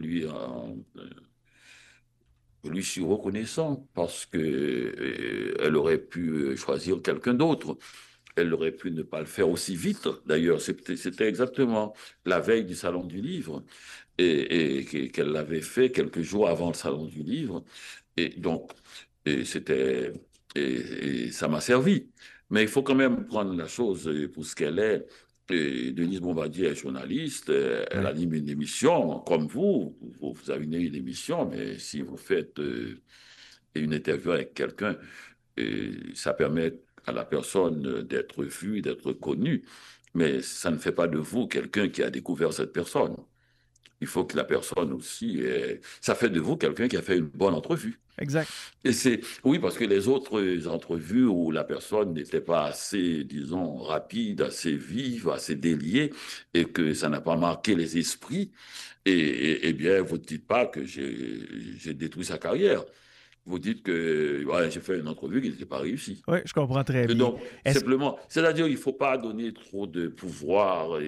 je lui suis reconnaissant parce que elle aurait pu choisir quelqu'un d'autre. Elle aurait pu ne pas le faire aussi vite. D'ailleurs, c'était exactement la veille du Salon du Livre qu'elle l'avait fait quelques jours avant le Salon du Livre. Et donc, et c'était, et ça m'a servi. Mais il faut quand même prendre la chose pour ce qu'elle est. Et Denise Bombardier est journaliste, elle Oui. anime une émission, comme vous avez une émission, mais si vous faites une interview avec quelqu'un, ça permet à la personne d'être vue, d'être connue, mais ça ne fait pas de vous quelqu'un qui a découvert cette personne. Il faut que la personne aussi, ça fait de vous quelqu'un qui a fait une bonne entrevue. Exact. Oui, parce que les autres entrevues où la personne n'était pas assez, disons, rapide, assez vive, assez déliée, et que ça n'a pas marqué les esprits, eh bien, vous ne dites pas que j'ai détruit sa carrière. Vous dites que ouais, j'ai fait une entrevue qui n'était pas réussie. Oui, je comprends très Et bien. donc, Est-ce simplement, c'est-à-dire qu'il ne faut pas donner trop de pouvoir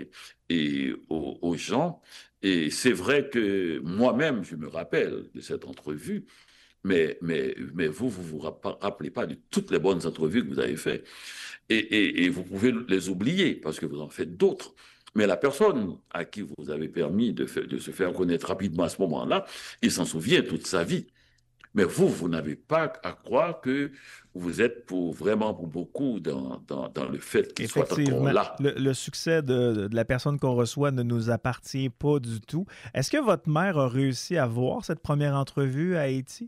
aux gens. Et c'est vrai que moi-même, je me rappelle de cette entrevue, mais vous rappelez pas de toutes les bonnes entrevues que vous avez faites. Et vous pouvez les oublier parce que vous en faites d'autres. Mais la personne à qui vous avez permis de se faire connaître rapidement à ce moment-là, il s'en souvient toute sa vie. Mais vous n'avez pas à croire que vous êtes vraiment pour beaucoup dans le fait qu'il soit encore Effectivement, là. le succès de la personne qu'on reçoit ne nous appartient pas du tout. Est-ce que votre mère a réussi à voir cette première entrevue à Haïti?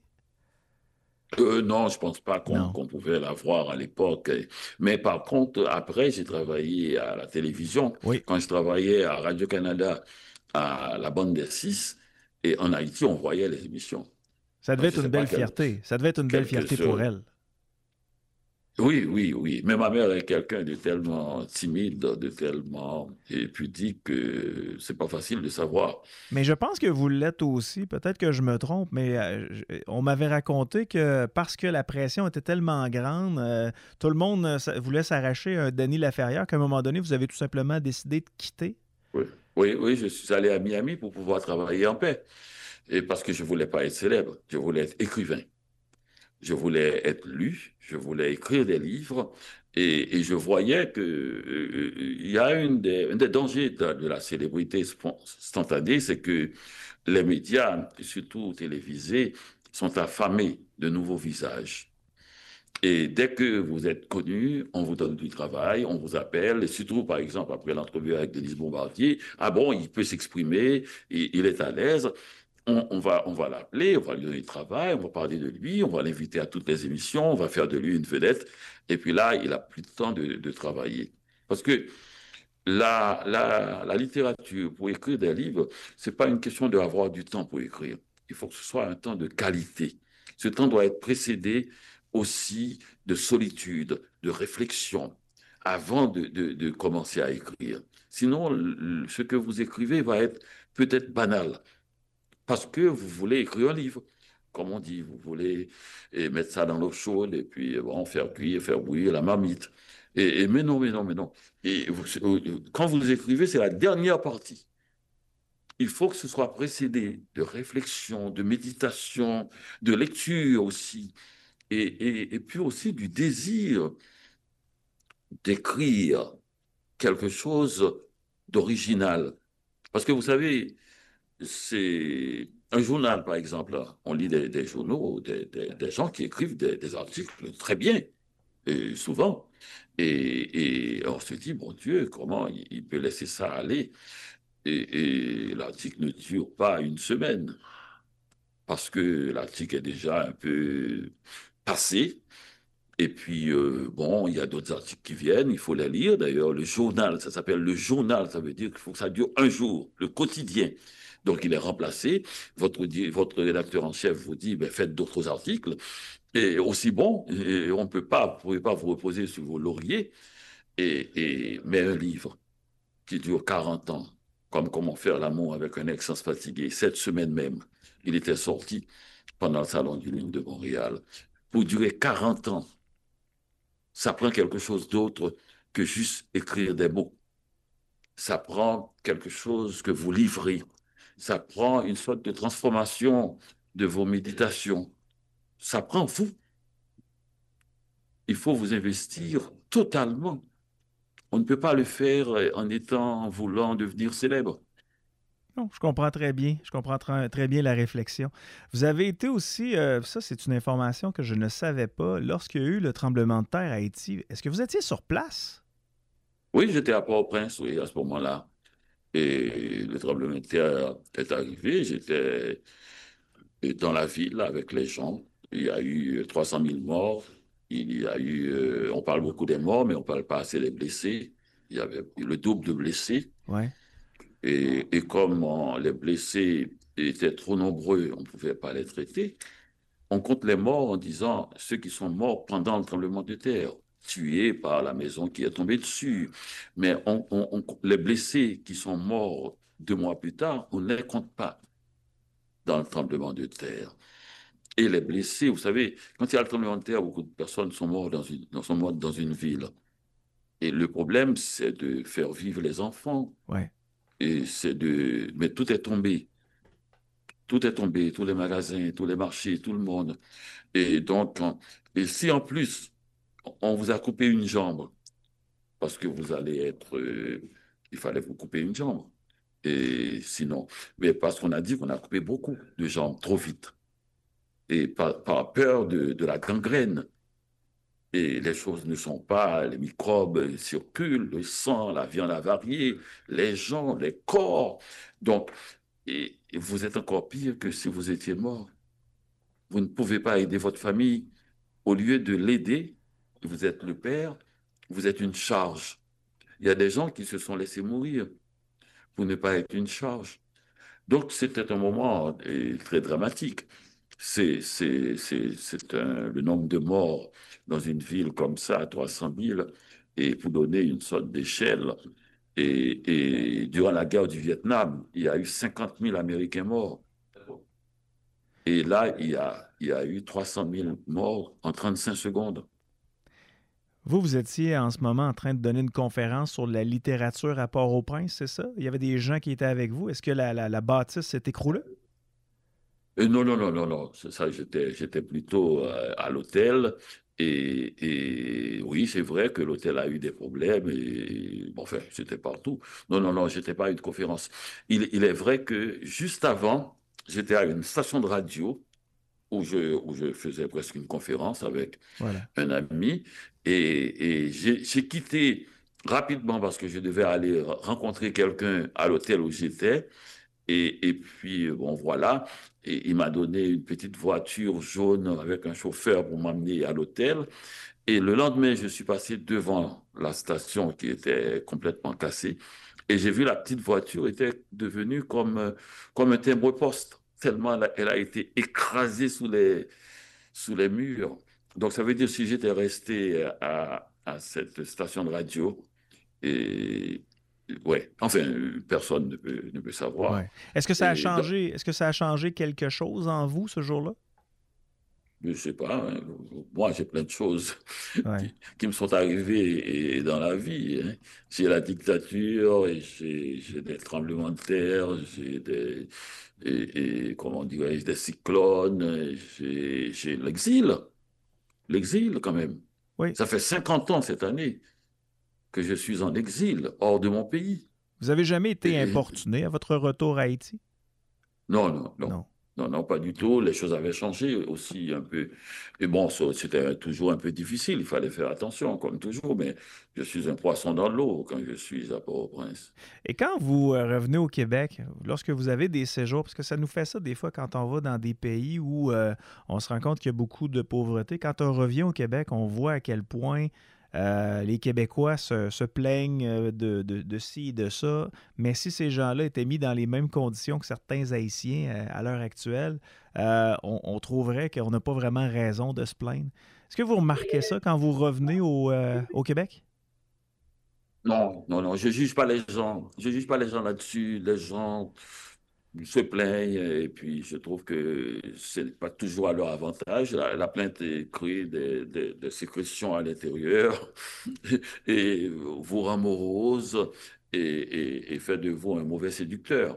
Non, je pense pas Non. qu'on pouvait la voir à l'époque. Mais par contre, après, j'ai travaillé à la télévision. Oui. Quand je travaillais à Radio-Canada, à la bande des six, Et en Haïti, on voyait les émissions. Ça devait Donc, je être sais une pas belle fierté. Ça devait être une belle fierté pour elle. Oui, oui, oui. Mais ma mère est quelqu'un de tellement timide, de tellement pudique que c'est pas facile de savoir. Mais je pense que vous l'êtes aussi. Peut-être que je me trompe, mais on m'avait raconté que parce que la pression était tellement grande, tout le monde voulait s'arracher un Denis Laferrière qu'à un moment donné, vous avez tout simplement décidé de quitter. Oui, oui, oui, je suis allé à Miami pour pouvoir travailler en paix. Et parce que je voulais pas être célèbre, je voulais être écrivain. Je voulais être lu, je voulais écrire des livres, et je voyais que il y a un des dangers de la célébrité instantanée, c'est que les médias, surtout télévisés, sont affamés de nouveaux visages. Et dès que vous êtes connu, on vous donne du travail, on vous appelle, et surtout, par exemple, après l'entrevue avec Denise Bombardier, ah bon, il peut s'exprimer, il est à l'aise, on va l'appeler, on va lui donner du travail, on va parler de lui, on va l'inviter à toutes les émissions, on va faire de lui une vedette, et puis là, il n'a plus de temps de travailler. Parce que la littérature, pour écrire des livres, ce n'est pas une question d'avoir du temps pour écrire. Il faut que ce soit un temps de qualité. Ce temps doit être précédé aussi de solitude, de réflexion, avant de commencer à écrire. Sinon, ce que vous écrivez va être peut-être banal, parce que vous voulez écrire un livre. Comme on dit, vous voulez mettre ça dans l'eau chaude et puis bon, faire cuire, faire bouillir la marmite. Mais non, mais non, mais non. Quand vous écrivez, c'est la dernière partie. Il faut que ce soit précédé de réflexion, de méditation, de lecture aussi, et puis aussi du désir d'écrire quelque chose d'original. Parce que vous savez, c'est un journal, par exemple. On lit des journaux, des gens qui écrivent des articles très bien, et souvent. Et on se dit, mon Dieu, comment il peut laisser ça aller? Et l'article ne dure pas une semaine, parce que l'article est déjà un peu passé. Et puis, bon, il y a d'autres articles qui viennent, il faut les lire. D'ailleurs, le journal, ça s'appelle le journal, ça veut dire qu'il faut que ça dure un jour, le quotidien. Donc, il est remplacé. Votre rédacteur en chef vous dit, ben, faites d'autres articles. Et aussi bon, et on ne peut pas, vous pouvez pas vous reposer sur vos lauriers. Mais un livre qui dure 40 ans, comme Comment faire l'amour avec un ex sans se fatiguer, cette semaine même, il était sorti pendant le Salon du Livre de Montréal. Pour durer 40 ans, ça prend quelque chose d'autre que juste écrire des mots. Ça prend quelque chose que vous livrez. Ça prend une sorte de transformation de vos méditations. Ça prend vous. Il faut vous investir totalement. On ne peut pas le faire en voulant devenir célèbre. Non, je comprends très bien. Je comprends très bien la réflexion. Vous avez été aussi, ça c'est une information que je ne savais pas, lorsqu'il y a eu le tremblement de terre à Haïti, est-ce que vous étiez sur place? Oui, j'étais à Port-au-Prince, oui, à ce moment-là. Et le tremblement de terre est arrivé. J'étais dans la ville avec les gens. Il y a eu 300 000 morts. Il y a eu, on parle beaucoup des morts, mais on ne parle pas assez des blessés. Il y avait le double de blessés. Ouais. Et comme les blessés étaient trop nombreux, on ne pouvait pas les traiter. On compte les morts en disant ceux qui sont morts pendant le tremblement de terre, tués par la maison qui est tombée dessus. Mais les blessés qui sont morts 2 mois plus tard, on ne les compte pas dans le tremblement de terre. Et les blessés, vous savez, quand il y a le tremblement de terre, beaucoup de personnes sont mortes dans une ville. Et le problème, c'est de faire vivre les enfants. Ouais. Mais tout est tombé. Tout est tombé, tous les magasins, tous les marchés, tout le monde. Et donc, et si en plus, on vous a coupé une jambe, parce que vous allez être, il fallait vous couper une jambe. Et sinon, mais parce qu'on a dit qu'on a coupé beaucoup de jambes trop vite. Et par peur de la gangrène. Et les choses ne sont pas, les microbes circulent, le sang, la viande avariée, les jambes, les corps. Donc, et vous êtes encore pire que si vous étiez mort. Vous ne pouvez pas aider votre famille. Au lieu de l'aider, vous êtes le père, vous êtes une charge. Il y a des gens qui se sont laissés mourir pour ne pas être une charge. Donc, c'était un moment très dramatique. Le nombre de morts dans une ville comme ça, à 300 000, et pour donner une sorte d'échelle. Et durant la guerre du Vietnam, il y a eu 50 000 Américains morts. Et là, il y a eu 300 000 morts en 35 secondes. Vous étiez en ce moment en train de donner une conférence sur la littérature à Port-au-Prince, c'est ça? Il y avait des gens qui étaient avec vous. Est-ce que la bâtisse s'est écroulée? Non. Ça, j'étais plutôt à l'hôtel. Et oui, c'est vrai que l'hôtel a eu des problèmes. Et bon, enfin, c'était partout. Non, j'étais pas à une conférence. Il est vrai que juste avant, j'étais à une station de radio où je faisais presque une conférence avec un ami. Et j'ai quitté rapidement parce que je devais aller rencontrer quelqu'un à l'hôtel où j'étais. Et puis, bon, voilà. Et il m'a donné une petite voiture jaune avec un chauffeur pour m'amener à l'hôtel. Et le lendemain, je suis passé devant la station qui était complètement cassée. Et j'ai vu la petite voiture était devenue comme un timbre-poste, tellement elle a été écrasée sous les murs. Donc, ça veut dire si j'étais resté à cette station de radio, et ouais, enfin, personne ne peut savoir. Ouais. Est-ce que ça a changé? Est-ce que ça a changé quelque chose en vous ce jour-là? Je ne sais pas. Hein. Moi, j'ai plein de choses qui me sont arrivées dans la vie. Hein. J'ai la dictature, et j'ai des tremblements de terre, comment dirais-je, des cyclones, j'ai l'exil. L'exil, quand même. Oui. Ça fait 50 ans cette année que je suis en exil, hors de mon pays. Vous avez jamais été importuné à votre retour à Haïti? Non, pas du tout. Les choses avaient changé aussi un peu. Et bon, c'était toujours un peu difficile. Il fallait faire attention, comme toujours. Mais je suis un poisson dans l'eau quand je suis à Port-au-Prince. Et quand vous revenez au Québec, lorsque vous avez des séjours, parce que ça nous fait ça des fois quand on va dans des pays où on se rend compte qu'il y a beaucoup de pauvreté, quand on revient au Québec, on voit à quel point les Québécois se plaignent de ci et de ça, mais si ces gens-là étaient mis dans les mêmes conditions que certains Haïtiens à l'heure actuelle, on trouverait qu'on n'a pas vraiment raison de se plaindre. Est-ce que vous remarquez ça quand vous revenez au Québec? Non, je ne juge pas les gens. Je ne juge pas les gens là-dessus. Les gens se plaignent et puis je trouve que ce n'est pas toujours à leur avantage. La plainte crée des sécrétions à l'intérieur et vous rend morose et fait de vous un mauvais séducteur.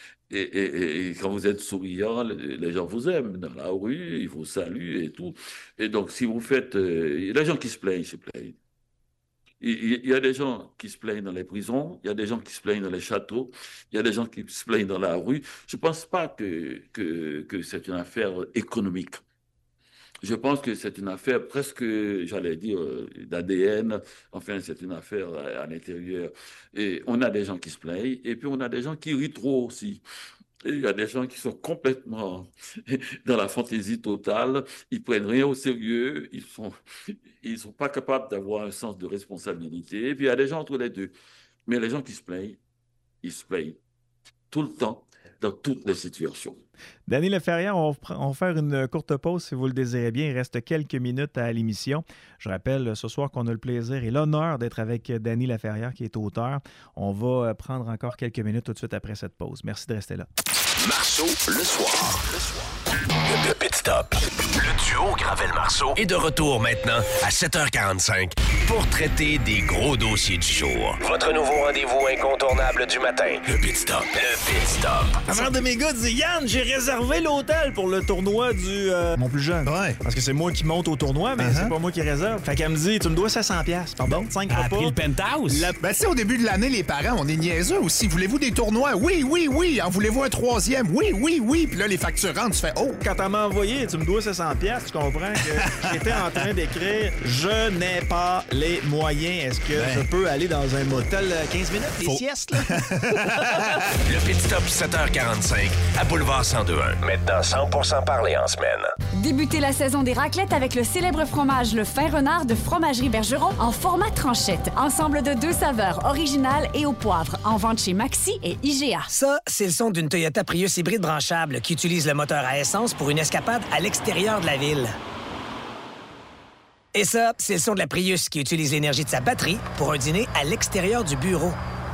Et quand vous êtes souriant, les gens vous aiment dans la rue, ils vous saluent et tout. Et donc, si vous faites... les gens qui se plaignent, se plaignent. Il y a des gens qui se plaignent dans les prisons, il y a des gens qui se plaignent dans les châteaux, il y a des gens qui se plaignent dans la rue. Je ne pense pas que c'est une affaire économique. Je pense que c'est une affaire presque, j'allais dire, d'ADN. Enfin, c'est une affaire à l'intérieur. Et on a des gens qui se plaignent, et puis on a des gens qui rient trop aussi. Et il y a des gens qui sont complètement dans la fantaisie totale. Ils prennent rien au sérieux. Ils sont pas capables d'avoir un sens de responsabilité. Et puis il y a des gens entre les deux. Mais les gens qui se plaignent, ils se plaignent tout le temps, dans toutes les situations. Danny Laferrière, on va faire une courte pause si vous le désirez bien. Il reste quelques minutes à l'émission. Je rappelle ce soir qu'on a le plaisir et l'honneur d'être avec Danny Laferrière, qui est auteur. On va prendre encore quelques minutes tout de suite après cette pause. Merci de rester là. Marceau, le soir. Le Pit Stop. Le duo Gravel-Marceau est de retour maintenant à 7h45 pour traiter des gros dossiers du jour. Votre nouveau rendez-vous incontournable du matin. Le Pit Stop. Le Pit Stop. La mère de mes gars dit « Yann, j'ai réservé l'hôtel pour le tournoi du... mon plus jeune. Ouais. Parce que c'est moi qui monte au tournoi, mais c'est pas moi qui réserve. Fait qu'elle me dit « Tu me dois 700$. Pardon, 5 repas. » pris le penthouse? Ben, tu sais, au début de l'année, les parents, on est niaiseux aussi. Voulez-vous des tournois? Oui. En voulez-vous un troisième? Oui. Puis là, les facturantes, tu fais « Oh! » Quand elle m'a envoyé payé, tu me dois 700$, tu comprends que j'étais en train d'écrire « Je n'ai pas les moyens. Est-ce que je peux aller dans un motel 15 minutes, des siestes? » là? Le Pit Stop 7h45 à Boulevard 102.1. Maintenant 100% parlé en semaine. Débutez la saison des raclettes avec le célèbre fromage Le Fin Renard de Fromagerie Bergeron en format tranchette. Ensemble de 2 saveurs, originales et au poivre. En vente chez Maxi et IGA. Ça, c'est le son d'une Toyota Prius hybride branchable qui utilise le moteur à essence pour une escapade à l'extérieur de la ville. Et ça, c'est le son de la Prius qui utilise l'énergie de sa batterie pour un dîner à l'extérieur du bureau.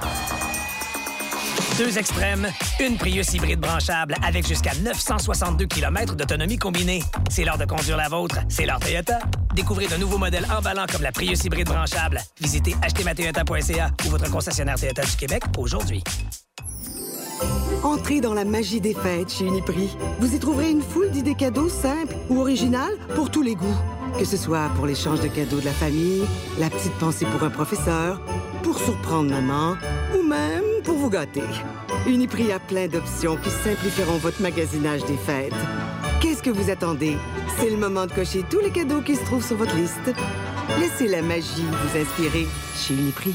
2 extrêmes, une Prius hybride branchable avec jusqu'à 962 km d'autonomie combinée. C'est l'heure de conduire la vôtre, c'est l'heure Toyota. Découvrez de nouveaux modèles emballants comme la Prius hybride branchable. Visitez achetezmatoyota.ca ou votre concessionnaire Toyota du Québec aujourd'hui. Entrez dans la magie des fêtes chez Uniprix. Vous y trouverez une foule d'idées cadeaux simples ou originales pour tous les goûts. Que ce soit pour l'échange de cadeaux de la famille, la petite pensée pour un professeur, pour surprendre maman ou même pour vous gâter. Uniprix a plein d'options qui simplifieront votre magasinage des fêtes. Qu'est-ce que vous attendez? C'est le moment de cocher tous les cadeaux qui se trouvent sur votre liste. Laissez la magie vous inspirer chez Uniprix.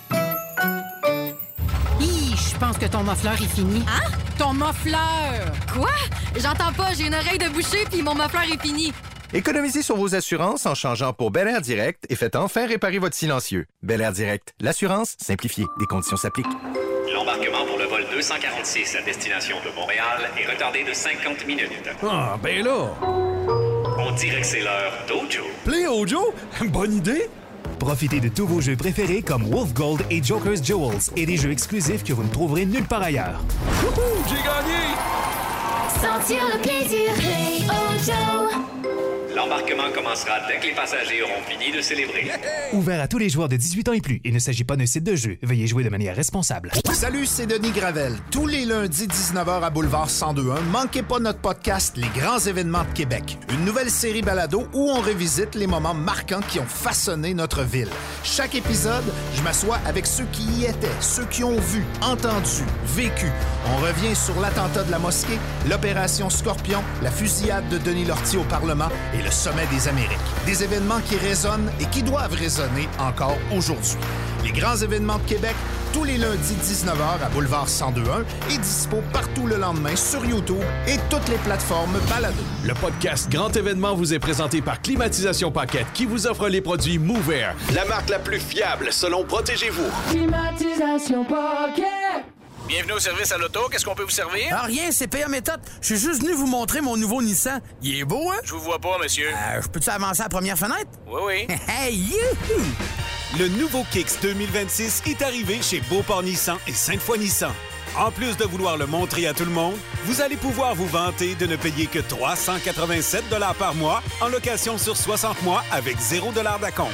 Je pense que ton muffleur est fini. Hein? Ton muffleur! Quoi? J'entends pas, j'ai une oreille de boucher puis mon muffleur est fini. Économisez sur vos assurances en changeant pour Bel Air Direct et faites enfin réparer votre silencieux. Bel Air Direct, l'assurance simplifiée. Des conditions s'appliquent. L'embarquement pour le vol 246 à destination de Montréal est retardé de 50 minutes. Ah, ben là! On dirait que c'est l'heure d'Ojo. Play Ojo? Bonne idée! Profitez de tous vos jeux préférés comme Wolf Gold et Joker's Jewels et des jeux exclusifs que vous ne trouverez nulle part ailleurs. Wouhou! J'ai gagné! Sentir le plaisir, Play Ojo. L'embarquement commencera dès que les passagers auront fini de célébrer. Ouvert à tous les joueurs de 18 ans et plus. Il ne s'agit pas d'un site de jeu. Veuillez jouer de manière responsable. Salut, c'est Denis Gravel. Tous les lundis 19h à Boulevard 102.1, manquez pas notre podcast Les grands événements de Québec. Une nouvelle série balado où on revisite les moments marquants qui ont façonné notre ville. Chaque épisode, je m'assois avec ceux qui y étaient, ceux qui ont vu, entendu, vécu. On revient sur l'attentat de la mosquée, l'opération Scorpion, la fusillade de Denis Lortie au Parlement et le sommet des Amériques. Des événements qui résonnent et qui doivent résonner encore aujourd'hui. Les grands événements de Québec, tous les lundis 19h à Boulevard 102.1 et dispo partout le lendemain sur YouTube et toutes les plateformes balado. Le podcast Grand Événement vous est présenté par Climatisation Paquette qui vous offre les produits Move Air, la marque la plus fiable selon Protégez-vous. Climatisation Paquette. Bienvenue au service à l'auto. Qu'est-ce qu'on peut vous servir? Ah, rien, c'est PA Méthode. Je suis juste venu vous montrer mon nouveau Nissan. Il est beau, hein? Je vous vois pas, monsieur. Je peux-tu avancer à la première fenêtre? Oui. Hey, youhou! Le nouveau Kicks 2026 est arrivé chez Beauport Nissan et Sainte-Foy Nissan. En plus de vouloir le montrer à tout le monde, vous allez pouvoir vous vanter de ne payer que 387 $ par mois en location sur 60 mois avec 0 $ d'acompte.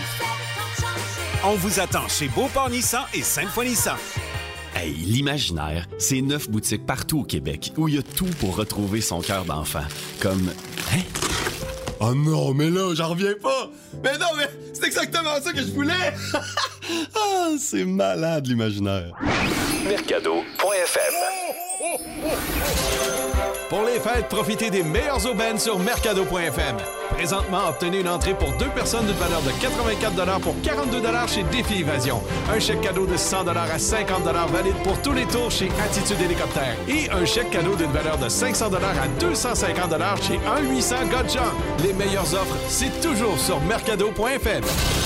On vous attend chez Beauport Nissan et Sainte-Foy Nissan. Hey, l'imaginaire, c'est 9 boutiques partout au Québec où il y a tout pour retrouver son cœur d'enfant. Comme... Hein? Oh non, mais là, j'en reviens pas! Mais non, mais c'est exactement ça que je voulais! Ah, c'est malade, l'imaginaire. Mercado.fm. Pour les fêtes, profitez des meilleures aubaines sur Mercado.fm. Présentement, obtenez une entrée pour 2 personnes d'une valeur de 84 $ pour 42 $ chez Défi Évasion. Un chèque cadeau de 100 $ à 50 $ valide pour tous les tours chez Attitude Hélicoptère. Et un chèque cadeau d'une valeur de 500 $ à 250 $, chez 1-800 Godchang. Les meilleures offres, c'est toujours sur Mercado.fm.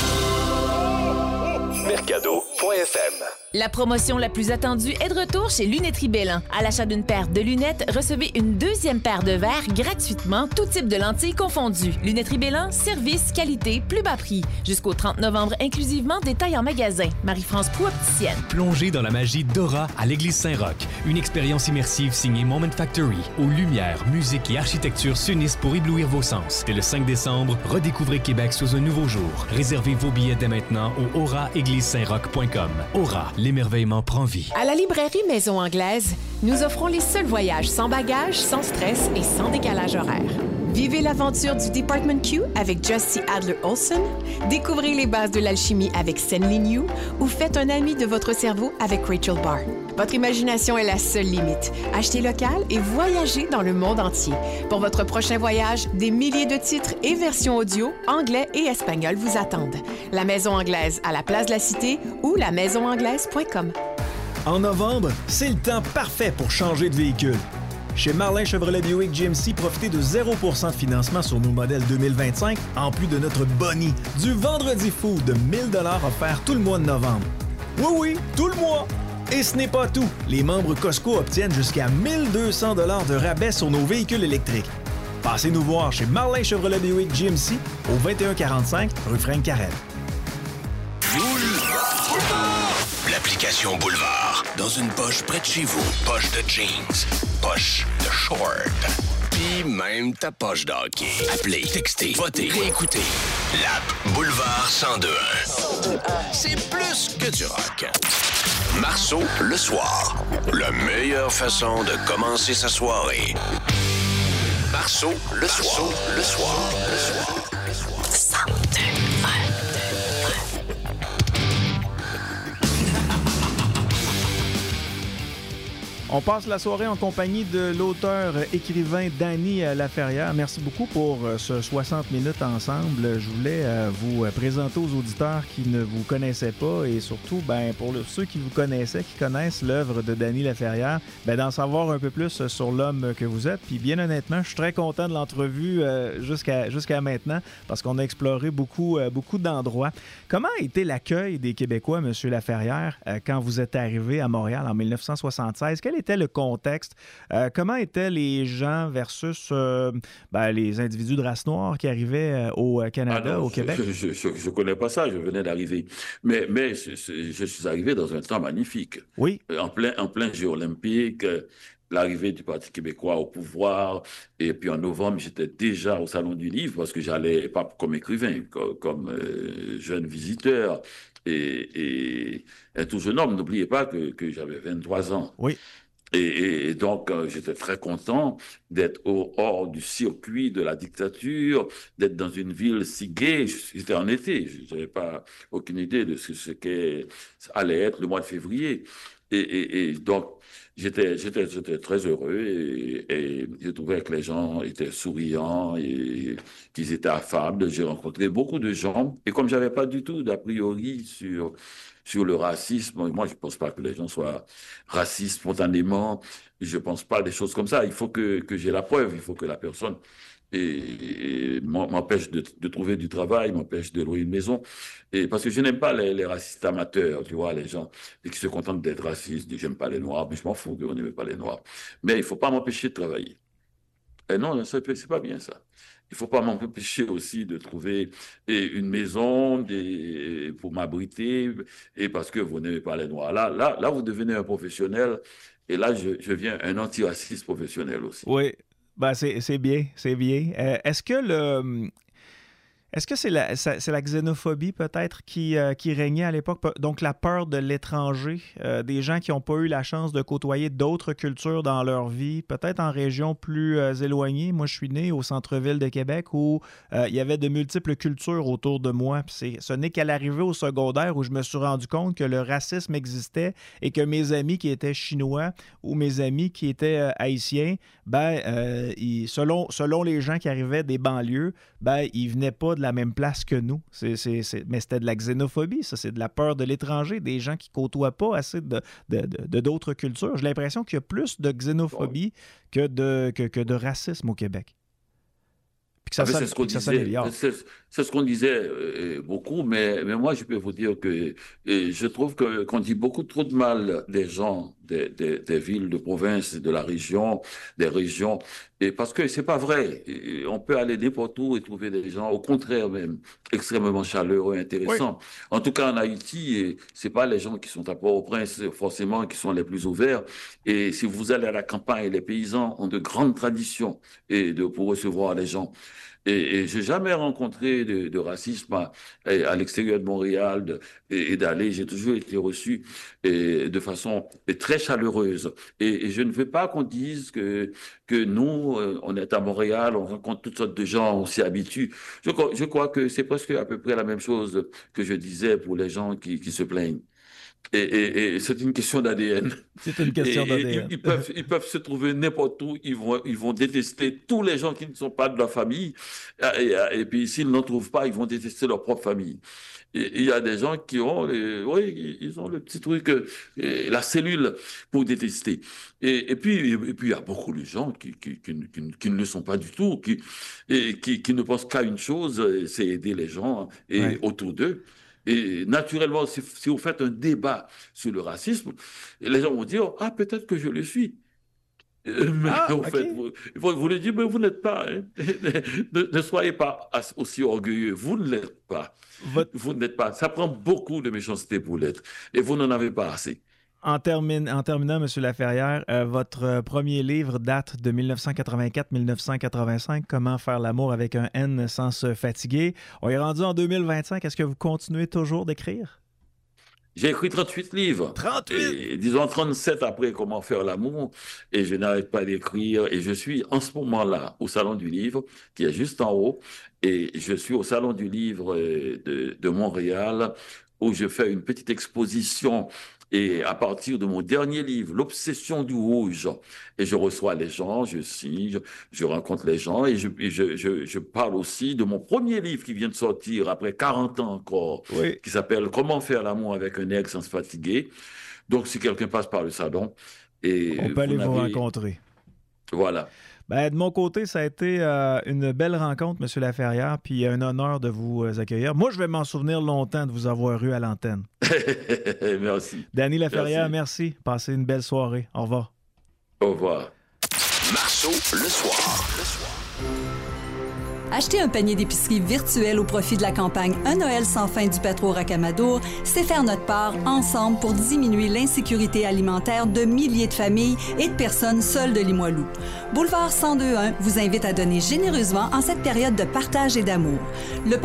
Mercado.fm. La promotion la plus attendue est de retour chez Lunetterie Bélan. À l'achat d'une paire de lunettes, recevez une 2e paire de verres gratuitement, tout type de lentilles confondues. Lunetterie Bélan, service, qualité, plus bas prix. Jusqu'au 30 novembre inclusivement, détail en magasin. Marie-France Proulx, opticienne. Plongez dans la magie d'Aura à l'église Saint-Roch. Une expérience immersive signée Moment Factory, où lumière, musique et architecture s'unissent pour éblouir vos sens. Dès le 5 décembre, redécouvrez Québec sous un nouveau jour. Réservez vos billets dès maintenant au auraéglisesaintroch.com. Aura, l'émerveillement prend vie. À la librairie Maison Anglaise, nous offrons les seuls voyages sans bagages, sans stress et sans décalage horaire. Vivez l'aventure du Department Q avec Justy Adler-Olsen, découvrez les bases de l'alchimie avec Stanley New ou faites un ami de votre cerveau avec Rachel Barr. Votre imagination est la seule limite. Achetez local et voyagez dans le monde entier. Pour votre prochain voyage, des milliers de titres et versions audio, anglais et espagnol vous attendent. La Maison Anglaise à la Place de la Cité ou lamaisonanglaise.com. En novembre, c'est le temps parfait pour changer de véhicule. Chez Marlin Chevrolet Buick GMC, profitez de 0% de financement sur nos modèles 2025, en plus de notre boni du vendredi fou de 1 000 $ offert tout le mois de novembre. Oui, tout le mois! Et ce n'est pas tout. Les membres Costco obtiennent jusqu'à 1 200 $ de rabais sur nos véhicules électriques. Passez nous voir chez Marlin Chevrolet Buick GMC au 2145 rue Frank Carrel. L'application Boulevard. Dans une poche près de chez vous. Poche de jeans. Poche de short. Puis même ta poche de hockey. Appelez, textez, votez, réécoutez. L'app Boulevard 102.1. C'est plus que du rock. Marceau, le soir. La meilleure façon de commencer sa soirée. Marceau, le soir. Le soir. 102.1. On passe la soirée en compagnie de l'auteur-écrivain Danny Laferrière. Merci beaucoup pour ce 60 minutes ensemble. Je voulais vous présenter aux auditeurs qui ne vous connaissaient pas et surtout, pour ceux qui vous connaissaient, qui connaissent l'œuvre de Danny Laferrière, d'en savoir un peu plus sur l'homme que vous êtes. Puis bien honnêtement, je suis très content de l'entrevue jusqu'à maintenant parce qu'on a exploré beaucoup d'endroits. Comment a été l'accueil des Québécois, M. Laferrière, quand vous êtes arrivé à Montréal en 1976? Quel était le contexte? Comment étaient les gens versus les individus de race noire qui arrivaient au Canada, au Québec? Je ne connais pas ça, je venais d'arriver. Mais je suis arrivé dans un temps magnifique. Oui. En plein Jeux olympiques, l'arrivée du Parti québécois au pouvoir. Et puis en novembre, j'étais déjà au Salon du Livre parce que j'allais, pas comme écrivain, comme jeune visiteur. Et un tout jeune homme, n'oubliez pas que j'avais 23 ans. Oui. Et donc, j'étais très content d'être hors du circuit de la dictature, d'être dans une ville si gaie. J'étais en été, je n'avais pas aucune idée de ce qu'allait être le mois de février. Et donc, j'étais très heureux et je trouvais que les gens étaient souriants et qu'ils étaient affables. J'ai rencontré beaucoup de gens et comme j'avais pas du tout d'a priori sur le racisme, moi je pense pas que les gens soient racistes spontanément. Je pense pas des choses comme ça. Il faut que j'ai la preuve. Il faut que la personne m'empêche de trouver du travail, m'empêche de louer une maison. Et parce que je n'aime pas les racistes amateurs, tu vois, les gens qui se contentent d'être racistes, disent j'aime pas les Noirs, mais je m'en fous qu'on n'aime pas les Noirs. Mais il faut pas m'empêcher de travailler. Et non, c'est pas bien ça. Il faut pas m'empêcher aussi de trouver une maison pour m'abriter, et parce que vous n'aimez pas les Noirs. Là, vous devenez un professionnel, et là, je viens un antiraciste professionnel aussi. Oui. C'est bien. Est-ce que c'est la xénophobie peut-être qui régnait à l'époque? Donc la peur de l'étranger, des gens qui n'ont pas eu la chance de côtoyer d'autres cultures dans leur vie, peut-être en région plus éloignée. Moi, je suis né au centre-ville de Québec où il y avait de multiples cultures autour de moi. Puis ce n'est qu'à l'arrivée au secondaire où je me suis rendu compte que le racisme existait et que mes amis qui étaient chinois ou mes amis qui étaient haïtiens, selon les gens qui arrivaient des banlieues, ils venaient pas de la même place que nous. Mais c'était de la xénophobie, ça. C'est de la peur de l'étranger, des gens qui ne côtoient pas assez d'autres cultures. J'ai l'impression qu'il y a plus de xénophobie que de racisme au Québec. C'est ce qu'on disait beaucoup, mais moi, je peux vous dire que je trouve qu'on dit beaucoup trop de mal des gens des villes de province, de la région, des régions, et parce que c'est pas vrai. On peut aller n'importe où et trouver des gens, au contraire même, extrêmement chaleureux, intéressants. Oui. En tout cas, en Haïti, c'est pas les gens qui sont à Port-au-Prince forcément qui sont les plus ouverts. Et si vous allez à la campagne, les paysans ont de grandes traditions pour recevoir les gens. Et j'ai jamais rencontré de racisme à l'extérieur de Montréal et d'aller. J'ai toujours été reçu de façon très chaleureuse. Et je ne veux pas qu'on dise que nous, on est à Montréal, on rencontre toutes sortes de gens, on s'y habitue. Je crois que c'est presque à peu près la même chose que je disais pour les gens qui se plaignent. Et c'est une question d'ADN. C'est une question d'ADN. Ils peuvent se trouver n'importe où, ils vont détester tous les gens qui ne sont pas de leur famille, et puis s'ils n'en trouvent pas, ils vont détester leur propre famille. Et il y a des gens qui ont, ils ont le petit truc, la cellule pour détester. Et puis il y a beaucoup de gens qui ne le sont pas du tout, qui ne pensent qu'à une chose, c'est aider les gens autour d'eux. Et naturellement, si vous faites un débat sur le racisme, les gens vont dire « Ah, peut-être que je le suis ». Mais en fait, vous le dites, mais vous n'êtes pas. Hein. Ne soyez pas aussi orgueilleux. Vous ne l'êtes pas. Vous ne l'êtes pas. Ça prend beaucoup de méchanceté pour l'être. Et vous n'en avez pas assez. En terminant, M. Laferrière, votre premier livre date de 1984-1985, Comment faire l'amour avec un N sans se fatiguer. On est rendu en 2025. Est-ce que vous continuez toujours d'écrire? J'ai écrit 38 livres. 38? Et, disons 37 après Comment faire l'amour. Et je n'arrête pas d'écrire. Et je suis en ce moment-là au Salon du Livre, qui est juste en haut. Et je suis au Salon du Livre de Montréal, où je fais une petite exposition. Et à partir de mon dernier livre, L'obsession du rouge, et je reçois les gens, je rencontre les gens, et je parle aussi de mon premier livre qui vient de sortir après 40 ans encore, qui s'appelle Comment faire l'amour avec un ex sans se fatiguer. Donc, si quelqu'un passe par le salon... on peut aller vous rencontrer. Voilà. Ben, de mon côté, ça a été une belle rencontre, M. Laferrière, puis un honneur de vous accueillir. Moi, je vais m'en souvenir longtemps de vous avoir eu à l'antenne. Merci. Danny Laferrière, merci. Passez une belle soirée. Au revoir. Au revoir. Marceau, le soir. Acheter un panier d'épicerie virtuel au profit de la campagne Un Noël sans fin du Petro-Rocamadour, c'est faire notre part ensemble pour diminuer l'insécurité alimentaire de milliers de familles et de personnes seules de Limoilou. Boulevard 1021 vous invite à donner généreusement en cette période de partage et d'amour.